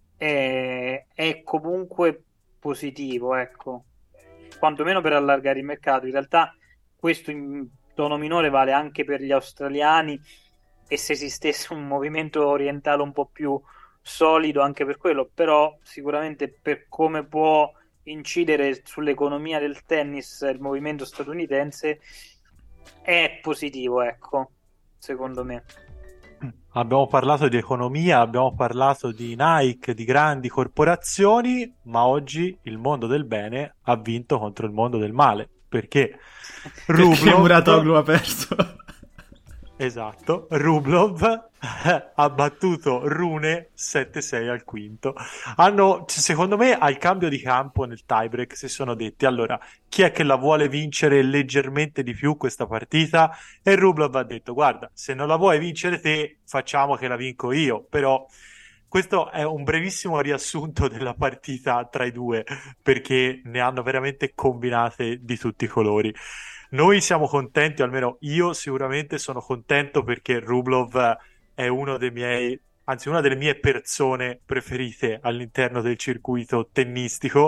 è comunque positivo, ecco, quantomeno per allargare il mercato. In realtà questo in tono minore vale anche per gli australiani, e se esistesse un movimento orientale un po' più solido anche per quello, però sicuramente per come può incidere sull'economia del tennis il movimento statunitense è positivo, ecco, secondo me. Abbiamo parlato di economia, abbiamo parlato di Nike, di grandi corporazioni, ma oggi il mondo del bene ha vinto contro il mondo del male, perché Perché Muratoglu ha perso. Esatto, Rublev ha battuto Rune 7-6 al quinto. Secondo me, al cambio di campo nel tiebreak si sono detti: allora, chi è che la vuole vincere leggermente di più questa partita? E Rublev ha detto: guarda, se non la vuoi vincere te, facciamo che la vinco io. Però questo è un brevissimo riassunto della partita tra i due, perché ne hanno veramente combinate di tutti i colori. Noi siamo contenti, almeno io sicuramente sono contento, perché Rublev è uno dei miei, anzi una delle mie persone preferite all'interno del circuito tennistico.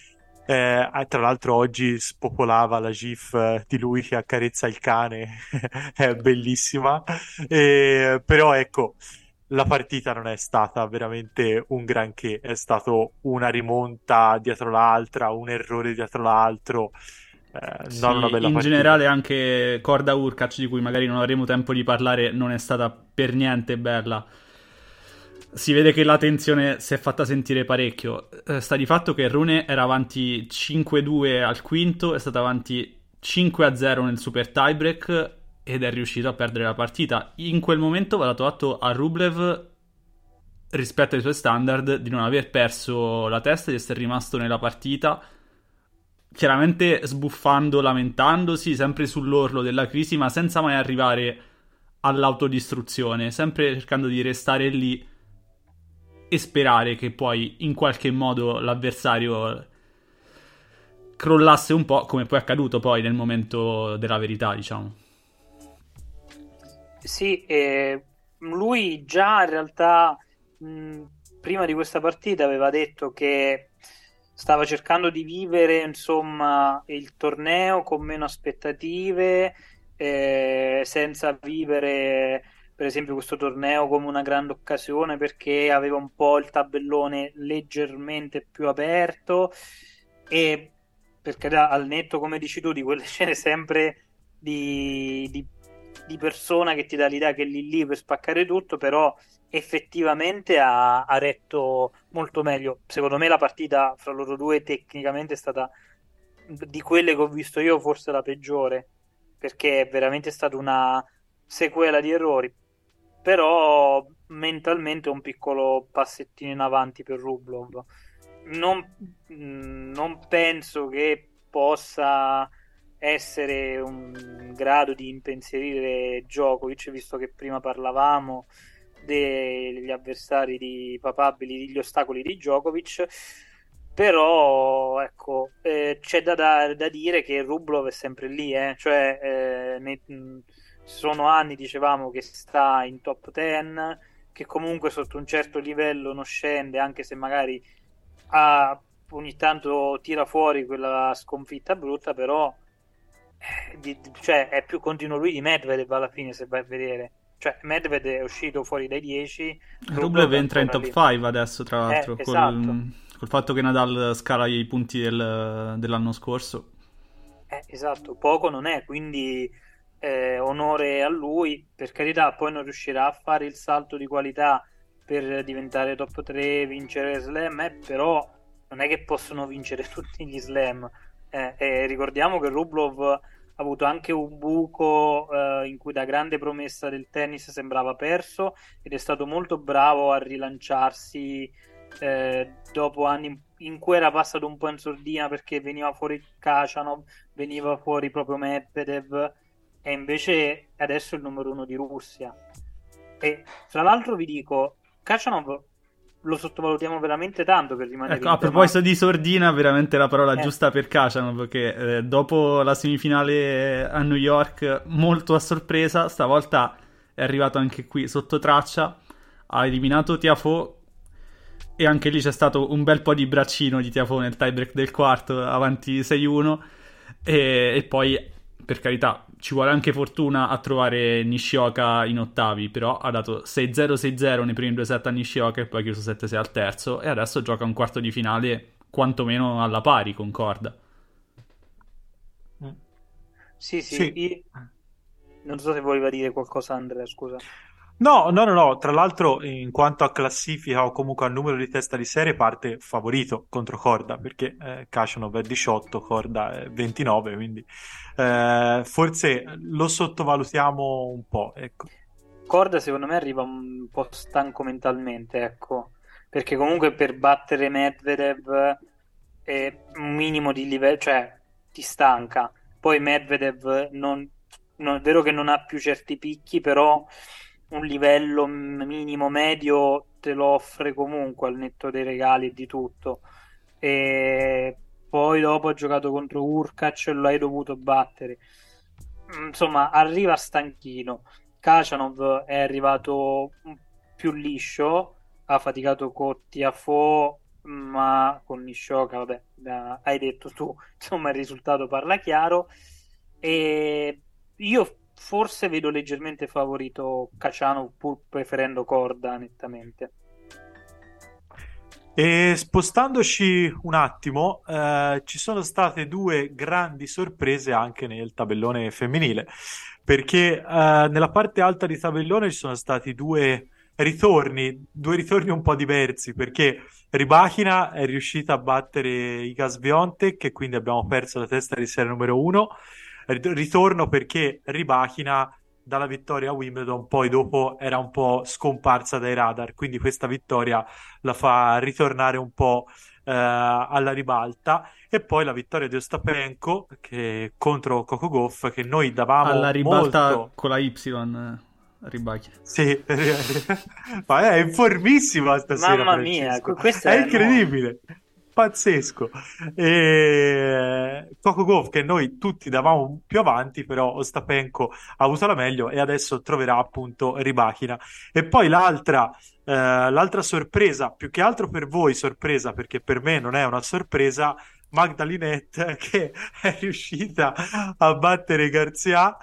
Tra l'altro oggi spopolava la gif di lui che accarezza il cane, è bellissima. Però ecco, la partita non è stata veramente un granché, è stato una rimonta dietro l'altra, un errore dietro l'altro. Sì, Non una bella in partita. generale anche Korda Hurkacz, di cui magari non avremo tempo di parlare, non è stata per niente bella. Si vede che la tensione si è fatta sentire parecchio. Sta di fatto che Rune era avanti 5-2 al quinto, è stato avanti 5-0 nel super tiebreak ed è riuscito a perdere la partita. In quel momento va dato atto a Rublev, rispetto ai suoi standard, di non aver perso la testa, di essere rimasto nella partita, chiaramente sbuffando, lamentandosi, sempre sull'orlo della crisi, ma senza mai arrivare all'autodistruzione, sempre cercando di restare lì e sperare che poi in qualche modo l'avversario crollasse un po', come poi è accaduto poi nel momento della verità, diciamo. Sì, lui già in realtà prima di questa partita aveva detto che stava cercando di vivere, insomma, il torneo con meno aspettative, senza vivere per esempio questo torneo come una grande occasione, perché aveva un po' il tabellone leggermente più aperto, e perché al netto, come dici tu, di quelle scene sempre di persona che ti dà l'idea che è lì per spaccare tutto, però effettivamente ha retto molto meglio. Secondo me la partita fra loro due tecnicamente è stata, di quelle che ho visto io, forse la peggiore, perché è veramente stata una sequela di errori, però mentalmente un piccolo passettino in avanti per Rublev. Non penso che possa essere un grado di impensierire Djokovic, visto che prima parlavamo degli avversari papabili, degli ostacoli di Djokovic. Però ecco, c'è da dire che Rublev è sempre lì, cioè sono anni, dicevamo, che sta in top 10, che comunque sotto un certo livello non scende, anche se magari ogni tanto tira fuori quella sconfitta brutta, però cioè, è più continuo lui di Medvedev alla fine, se vai a vedere. Cioè, Medvedev è uscito fuori dai 10, Rublev entra in top 5 adesso, tra l'altro, esatto. col fatto che Nadal scala i punti dell'anno scorso. Esatto, poco non è, quindi onore a lui, per carità. Poi non riuscirà a fare il salto di qualità per diventare top 3, vincere slam, però non è che possono vincere tutti gli slam. Ricordiamo che Rublev ha avuto anche un buco in cui da grande promessa del tennis sembrava perso, ed è stato molto bravo a rilanciarsi dopo anni in cui era passato un po' in sordina, perché veniva fuori Khachanov, veniva fuori proprio Medvedev, e invece adesso è il numero 1 di Russia. E tra l'altro vi dico, Khachanov lo sottovalutiamo veramente tanto per rimanere Ecco, a proposito di sordina, veramente la parola giusta per Khachanov, che dopo la semifinale a New York, molto a sorpresa, stavolta è arrivato anche qui sotto traccia, ha eliminato Tiafoe e anche lì c'è stato un bel po' di braccino di Tiafoe nel tiebreak del quarto, avanti 6-1, e poi, per carità, ci vuole anche fortuna a trovare Nishioka in ottavi, però ha dato 6-0, 6-0 nei primi 2 set a Nishioka e poi ha chiuso 7-6 al terzo, e adesso gioca un quarto di finale quantomeno alla pari con Korda. Sì. Non so se voleva dire qualcosa, Andrea, scusa. No, tra l'altro in quanto a classifica o comunque a numero di testa di serie parte favorito contro Korda, perché Khachanov è 18, Korda è 29, quindi forse lo sottovalutiamo un po', ecco. Korda secondo me arriva un po' stanco mentalmente, ecco, perché comunque per battere Medvedev è un minimo di livello, cioè ti stanca. Poi Medvedev non è vero che non ha più certi picchi, però un livello minimo medio te lo offre comunque al netto dei regali e di tutto. E poi dopo ha giocato contro Hurkacz e lo hai dovuto battere. Insomma, arriva stanchino. Khachanov è arrivato più liscio, ha faticato con Tiafoe, ma con Nishioka, vabbè, hai detto tu, insomma il risultato parla chiaro. E io forse vedo leggermente favorito Khachanov, pur preferendo Korda nettamente. E spostandoci un attimo, ci sono state 2 grandi sorprese anche nel tabellone femminile, perché nella parte alta di tabellone ci sono stati 2 ritorni un po' diversi, perché Rybakina è riuscita a battere Iga Swiatek e quindi abbiamo perso la testa di serie numero 1. Ritorno perché Rybakina dalla vittoria a Wimbledon poi dopo era un po' scomparsa dai radar, quindi questa vittoria la fa ritornare un po' alla ribalta. E poi la vittoria di Ostapenko contro Coco Gauff, che noi davamo alla ribalta molto... con la Y, Rybakina. Sì, ma è informissima stasera, Mamma mia, Francesco. questo È incredibile, pazzesco. E Coco Gauff che noi tutti davamo più avanti, però Ostapenko ha avuto la meglio e adesso troverà appunto Rybakina. E poi l'altra sorpresa, più che altro per voi sorpresa, perché per me non è una sorpresa, Magda Linette che è riuscita a battere Garzia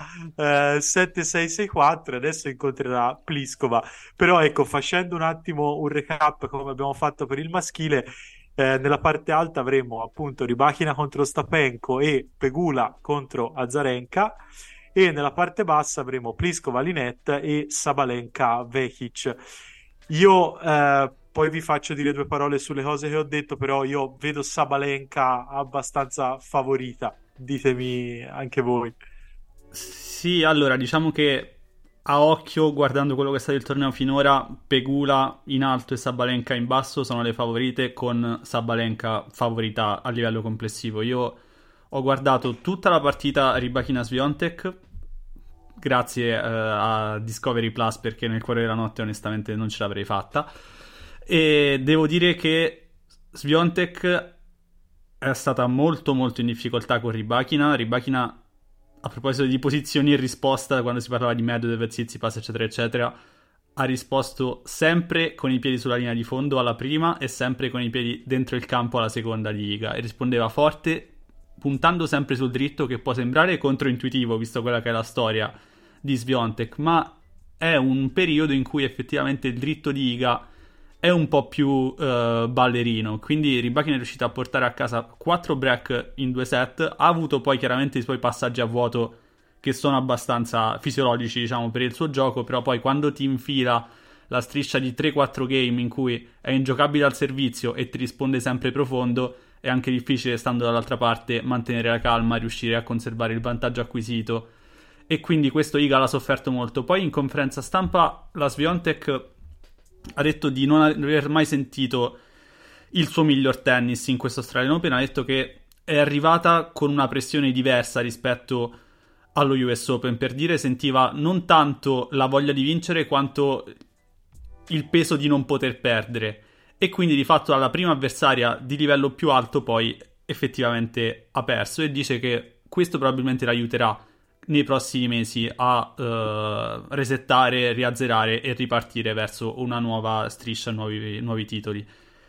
7-6-6-4, adesso incontrerà Pliskova. Però ecco, facendo un attimo un recap come abbiamo fatto per il maschile, nella parte alta avremo appunto Rybakina contro Ostapenko e Pegula contro Azarenka, e nella parte bassa avremo Pliskova Linette e Sabalenka Vekic. Io poi vi faccio dire 2 parole sulle cose che ho detto, però io vedo Sabalenka abbastanza favorita. Ditemi anche voi. Sì, allora diciamo che a occhio, guardando quello che è stato il torneo finora, Pegula in alto e Sabalenka in basso sono le favorite, con Sabalenka favorita a livello complessivo. Io ho guardato tutta la partita Rybakina-Swiatek grazie a Discovery Plus, perché nel cuore della notte onestamente non ce l'avrei fatta, e devo dire che Swiatek è stata molto molto in difficoltà con Rybakina. Rybakina, a proposito di posizioni e risposta, quando si parlava di Medvedev, Tsitsipas eccetera eccetera, ha risposto sempre con i piedi sulla linea di fondo alla prima e sempre con i piedi dentro il campo alla seconda di Iga, e rispondeva forte puntando sempre sul dritto, che può sembrare controintuitivo visto quella che è la storia di Swiatek, ma è un periodo in cui effettivamente il dritto di Iga è un po' più ballerino, quindi Rybakina è riuscita a portare a casa 4 break in 2 set, ha avuto poi chiaramente i suoi passaggi a vuoto che sono abbastanza fisiologici, diciamo, per il suo gioco, però poi quando ti infila la striscia di 3-4 game in cui è ingiocabile al servizio e ti risponde sempre profondo, è anche difficile, stando dall'altra parte, mantenere la calma, riuscire a conservare il vantaggio acquisito, e quindi questo Iga l'ha sofferto molto. Poi in conferenza stampa la Swiatek ha detto di non aver mai sentito il suo miglior tennis in questo Australian Open, ha detto che è arrivata con una pressione diversa rispetto allo US Open, per dire, sentiva non tanto la voglia di vincere quanto il peso di non poter perdere, e quindi di fatto alla prima avversaria di livello più alto poi effettivamente ha perso, e dice che questo probabilmente l'aiuterà nei prossimi mesi a resettare, riazzerare e ripartire verso una nuova striscia, nuovi titoli.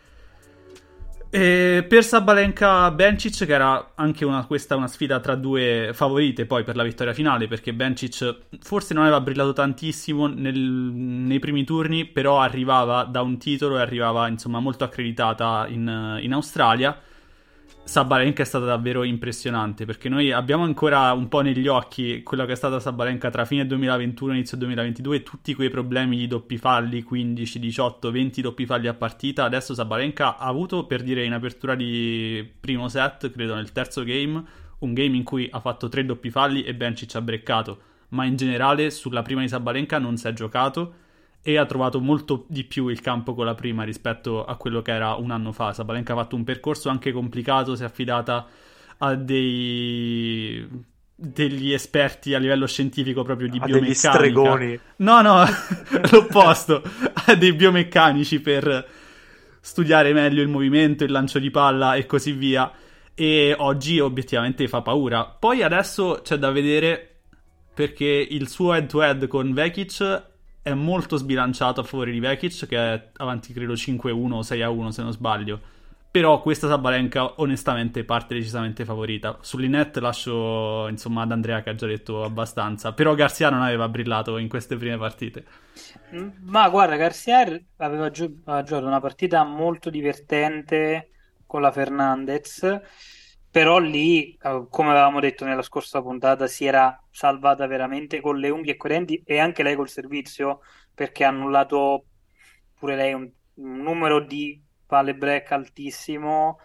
E per Sabalenka Bencic, che era anche questa una sfida tra due favorite poi per la vittoria finale, perché Bencic forse non aveva brillato tantissimo nei primi turni, però arrivava da un titolo e arrivava insomma molto accreditata in Australia. Sabalenka è stata davvero impressionante, perché noi abbiamo ancora un po' negli occhi quello che è stata Sabalenka tra fine 2021 e inizio 2022, tutti quei problemi di doppi falli, 15, 18, 20 doppi falli a partita. Adesso Sabalenka ha avuto, per dire, in apertura di primo set, credo nel terzo game, un game in cui ha fatto 3 doppi falli e Bencic ha breccato, ma in generale sulla prima di Sabalenka non si è giocato, e ha trovato molto di più il campo con la prima rispetto a quello che era un anno fa. Sabalenka ha fatto un percorso anche complicato, si è affidata a degli esperti a livello scientifico proprio di biomeccanica. Degli stregoni. No, l'opposto, a dei biomeccanici per studiare meglio il movimento, il lancio di palla e così via, e oggi obiettivamente fa paura. Poi adesso c'è da vedere, perché il suo head to head con Vekic è molto sbilanciato a favore di Vekic, che è avanti credo 5-1 o 6-1 se non sbaglio, però questa Sabalenka onestamente parte decisamente favorita. Sull'Inet lascio insomma ad Andrea, che ha già detto abbastanza, però Garcia non aveva brillato in queste prime partite. Ma guarda, Garcia aveva giocato una partita molto divertente con la Fernandez, però lì, come avevamo detto nella scorsa puntata, si era salvata veramente con le unghie e coi denti, e anche lei col servizio, perché ha annullato pure lei un numero di palle break altissimo,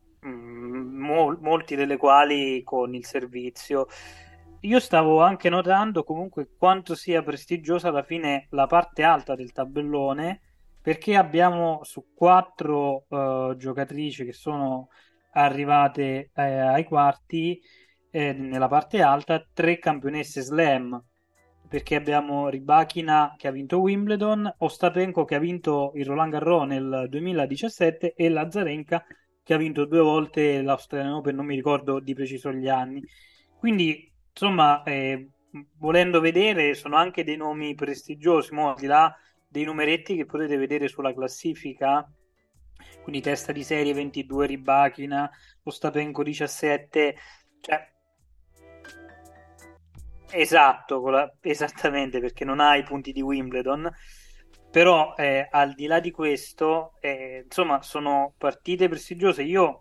molti delle quali con il servizio. Io stavo anche notando comunque quanto sia prestigiosa alla fine la parte alta del tabellone, perché abbiamo su 4 giocatrici che sono arrivate ai quarti nella parte alta, 3 campionesse slam, perché abbiamo Rybakina che ha vinto Wimbledon, Ostapenko che ha vinto il Roland Garros nel 2017 e Lazarenka che ha vinto 2 volte l'Australian Open, non mi ricordo di preciso gli anni. Quindi insomma, volendo vedere, sono anche dei nomi prestigiosi, al di là dei numeretti che potete vedere sulla classifica. Quindi testa di serie 22 Rybakina, Ostapenko 17, cioè esatto, esattamente, perché non ha i punti di Wimbledon. Però al di là di questo, insomma, sono partite prestigiose. Io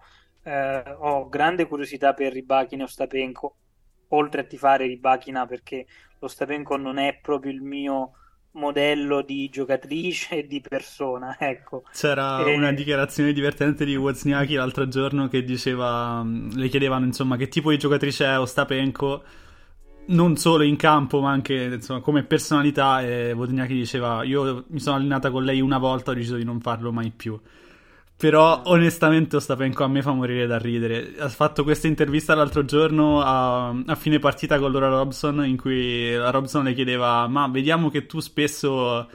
ho grande curiosità per Rybakina e Ostapenko, oltre a tifare Rybakina perché Ostapenko non è proprio il mio modello di giocatrice e di persona, ecco. C'era una dichiarazione divertente di Wozniacki l'altro giorno che diceva, le chiedevano insomma che tipo di giocatrice è Ostapenko, non solo in campo ma anche insomma come personalità, e Wozniacki diceva: io mi sono allenata con lei una volta, ho deciso di non farlo mai più. Però onestamente Ostapenko a me fa morire da ridere. Ha fatto questa intervista l'altro giorno a fine partita con Laura Robson, in cui la Robson le chiedeva: ma vediamo che tu spesso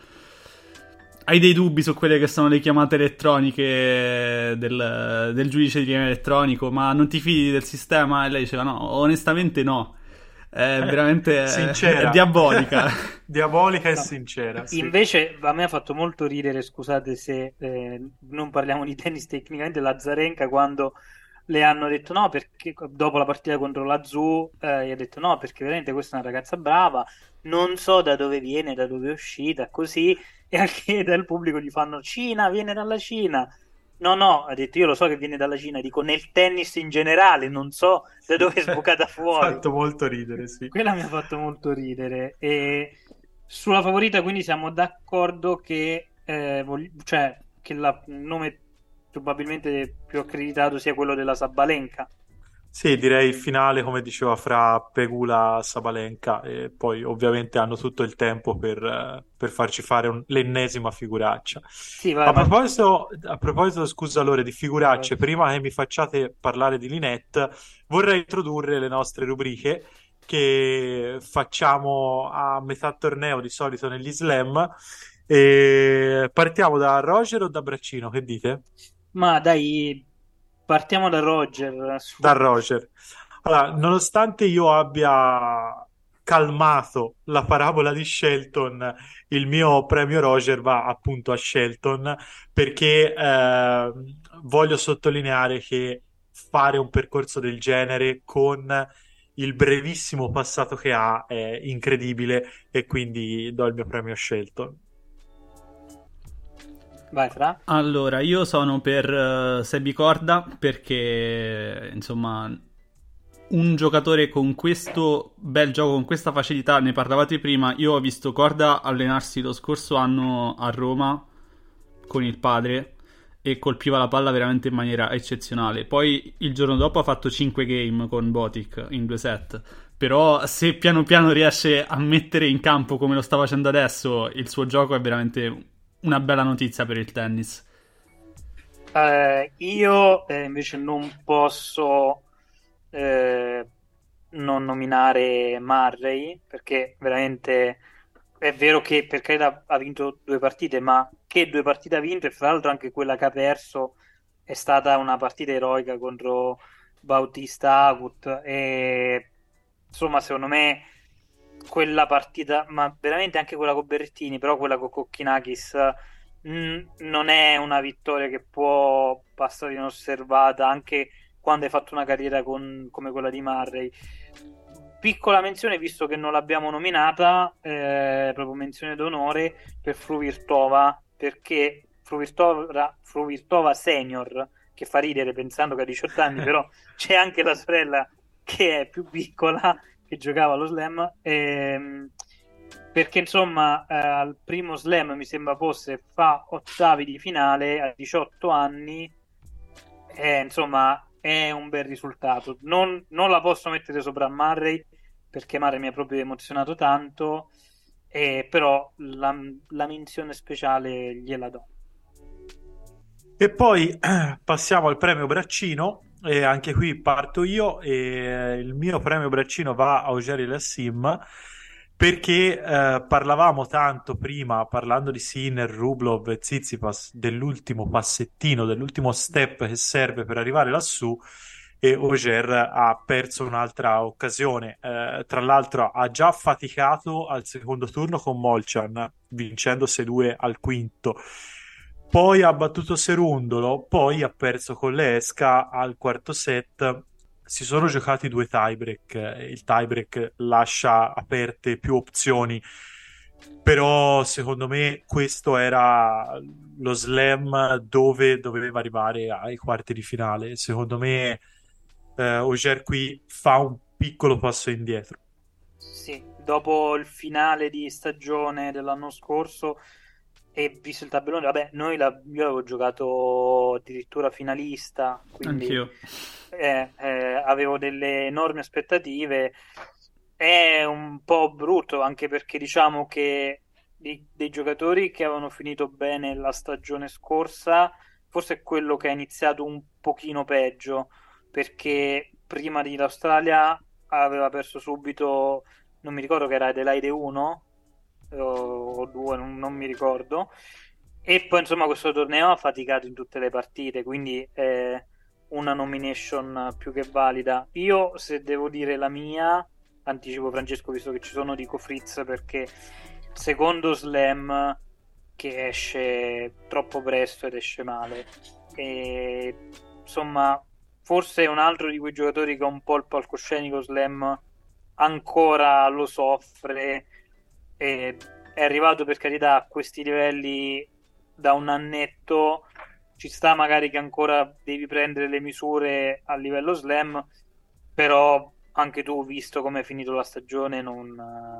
hai dei dubbi su quelle che sono le chiamate elettroniche del giudice di linea elettronico, ma non ti fidi del sistema? E lei diceva: no, onestamente no. È veramente sincera. È diabolica. Diabolica e No. sincera, sì. Invece a me ha fatto molto ridere, scusate se non parliamo di tennis tecnicamente, Lazarenka quando le hanno detto no, perché dopo la partita contro la Zhu gli ha detto no, perché veramente questa è una ragazza brava, non so da dove viene, da dove è uscita, così, e anche dal pubblico gli fanno Cina, viene dalla Cina. No, ha detto io lo so che viene dalla Cina, dico nel tennis in generale, non so da dove è sbucata Ha fuori. fatto molto ridere, sì. Quella mi ha fatto molto ridere. E sulla favorita quindi siamo d'accordo che, cioè, che il nome probabilmente più accreditato sia quello della Sabalenka. Sì, direi il finale, come diceva, fra Pegula e Sabalenka, e poi ovviamente hanno tutto il tempo per farci fare l'ennesima figuraccia. Sì, vai, A proposito, scusa Lore, di figuracce, prima che mi facciate parlare di Linette, vorrei introdurre le nostre rubriche che facciamo a metà torneo di solito negli slam. E partiamo da Roger o da Braccino? Che dite? Ma dai, partiamo da Roger. Da Roger. Allora, nonostante io abbia calmato la parabola di Shelton, il mio premio Roger va appunto a Shelton perché voglio sottolineare che fare un percorso del genere con il brevissimo passato che ha è incredibile e quindi do il mio premio a Shelton. Vai, Fra. Allora, io sono per Sebi Corda perché, insomma, un giocatore con questo bel gioco, con questa facilità, ne parlavate prima, io ho visto Corda allenarsi lo scorso anno a Roma con il padre e colpiva la palla veramente in maniera eccezionale. Poi il giorno dopo ha fatto 5 game con Botic in 2 set. Però se piano piano riesce a mettere in campo come lo sta facendo adesso, il suo gioco è veramente una bella notizia per il tennis. Io invece non posso non nominare Murray, perché veramente è vero che per carità ha vinto 2 partite, ma che 2 partite ha vinto, e fra l'altro anche quella che ha perso è stata una partita eroica contro Bautista Agut. E insomma, secondo me quella partita, ma veramente anche quella con Berrettini, però quella con Kokkinakis non è una vittoria che può passare inosservata anche quando hai fatto una carriera come quella di Murray. Piccola menzione, visto che non l'abbiamo nominata, proprio menzione d'onore per Fruvirtova, perché Fruvirtova senior, che fa ridere pensando che ha 18 anni, però c'è anche la sorella che è più piccola, che giocava allo slam, perché insomma al primo slam mi sembra fosse fa ottavi di finale a 18 anni, insomma è un bel risultato. Non la posso mettere sopra Murray perché Murray mi ha proprio emozionato tanto, però la menzione speciale gliela do. E poi passiamo al premio Braccino, e anche qui parto io, e il mio premio Braccino va a Auger Aliassime perché parlavamo tanto prima, parlando di Sinner, Rublev e Tsitsipas, dell'ultimo passettino, dell'ultimo step che serve per arrivare lassù, e Auger ha perso un'altra occasione. Tra l'altro ha già faticato al secondo turno con Molchan, vincendo 6-2 al quinto. Poi ha battuto Serundolo, poi ha perso con Leesca al quarto set. Si sono giocati 2 tiebreak. Il tiebreak lascia aperte più opzioni, però secondo me questo era lo slam dove doveva arrivare ai quarti di finale. Secondo me Auger qui fa un piccolo passo indietro. Sì, dopo il finale di stagione dell'anno scorso e visto il tabellone, vabbè, io avevo giocato addirittura finalista, quindi Anch'io. avevo delle enormi aspettative. È un po' brutto anche perché diciamo che dei giocatori che avevano finito bene la stagione scorsa, forse è quello che ha iniziato un pochino peggio, perché prima dell'Australia aveva perso subito, non mi ricordo che era Adelaide 1 o 2, non mi ricordo, e poi insomma questo torneo ha faticato in tutte le partite, quindi è una nomination più che valida. Io, se devo dire la mia, anticipo Francesco visto che ci sono, dico Fritz, perché secondo slam che esce troppo presto ed esce male, e insomma forse è un altro di quei giocatori che ha un po' il palcoscenico slam ancora lo soffre. È arrivato per carità a questi livelli da un annetto, ci sta magari che ancora devi prendere le misure a livello slam, però anche tu, visto come è finito la stagione, non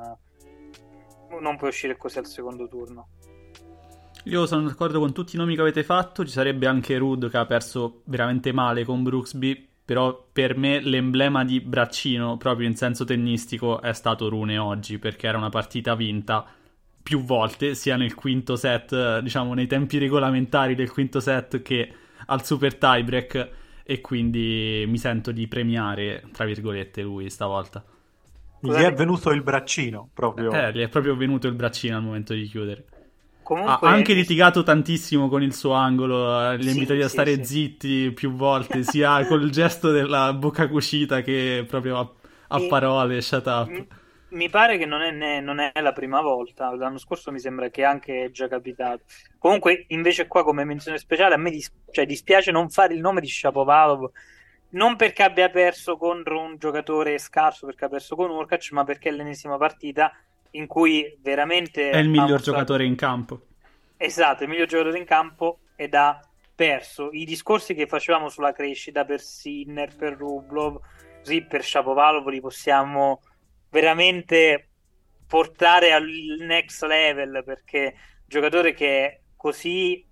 puoi uscire così al secondo turno. Io sono d'accordo con tutti i nomi che avete fatto. Ci sarebbe anche Ruud che ha perso veramente male con Brooksby, però per me l'emblema di Braccino proprio in senso tennistico è stato Rune oggi, perché era una partita vinta più volte, sia nel quinto set, diciamo nei tempi regolamentari del quinto set, che al super tiebreak, e quindi mi sento di premiare, tra virgolette, lui stavolta. Gli è venuto il braccino proprio. Gli è proprio venuto il braccino al momento di chiudere. Comunque, ha anche litigato tantissimo con il suo angolo, li ha invitati a stare zitti più volte, sia col gesto della bocca cucita che proprio a parole, shut up. Mi pare che non è la prima volta, l'anno scorso mi sembra che anche è già capitato. Comunque, invece qua come menzione speciale, a me dispiace non fare il nome di Shapovalov, non perché abbia perso contro un giocatore scarso, perché ha perso con Urkac, ma perché è l'ennesima partita in cui veramente è il miglior giocatore in campo. Esatto, il miglior giocatore in campo, ed ha perso. I discorsi che facevamo sulla crescita per Sinner, per Rublev, così per Shapovalov li possiamo veramente portare al next level, perché giocatore che così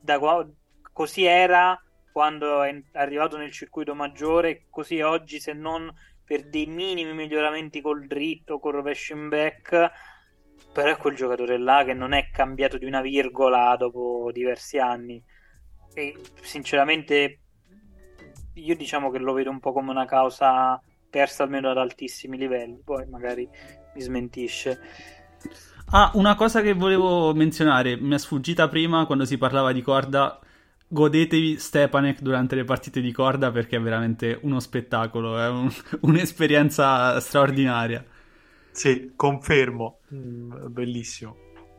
era quando è arrivato nel circuito maggiore, così oggi, se non per dei minimi miglioramenti col dritto, col rovescio in back, però è quel giocatore là che non è cambiato di una virgola dopo diversi anni, e sinceramente io diciamo che lo vedo un po' come una causa persa almeno ad altissimi livelli, poi magari mi smentisce. Una cosa che volevo menzionare, mi è sfuggita prima quando si parlava di corda. Godetevi Stepanek durante le partite di corda, perché è veramente uno spettacolo, è un'esperienza straordinaria. Sì, confermo, bellissimo.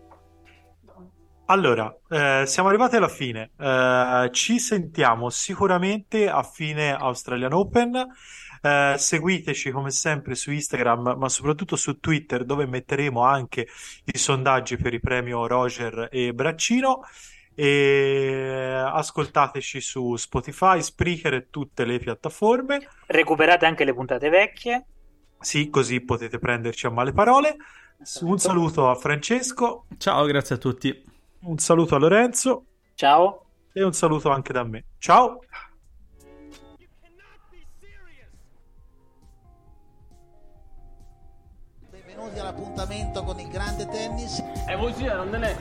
Allora, siamo arrivati alla fine, ci sentiamo sicuramente a fine Australian Open. Seguiteci come sempre su Instagram, ma soprattutto su Twitter, dove metteremo anche i sondaggi per il premio Roger e Braccino. E ascoltateci su Spotify, Spreaker e tutte le piattaforme. Recuperate anche le puntate vecchie. Sì, così potete prenderci a male parole. Un saluto a Francesco. Ciao, grazie a tutti. Un saluto a Lorenzo. Ciao. E un saluto anche da me. Ciao. Benvenuti all'appuntamento con il grande tennis. E voi sì, non te ne...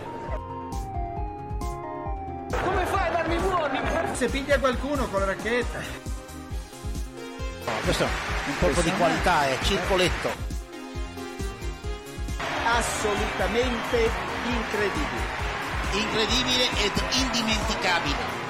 Come fai a darmi warning? Se piglia qualcuno con la racchetta. Questo è un colpo di qualità, è circoletto. Assolutamente incredibile. Incredibile ed indimenticabile.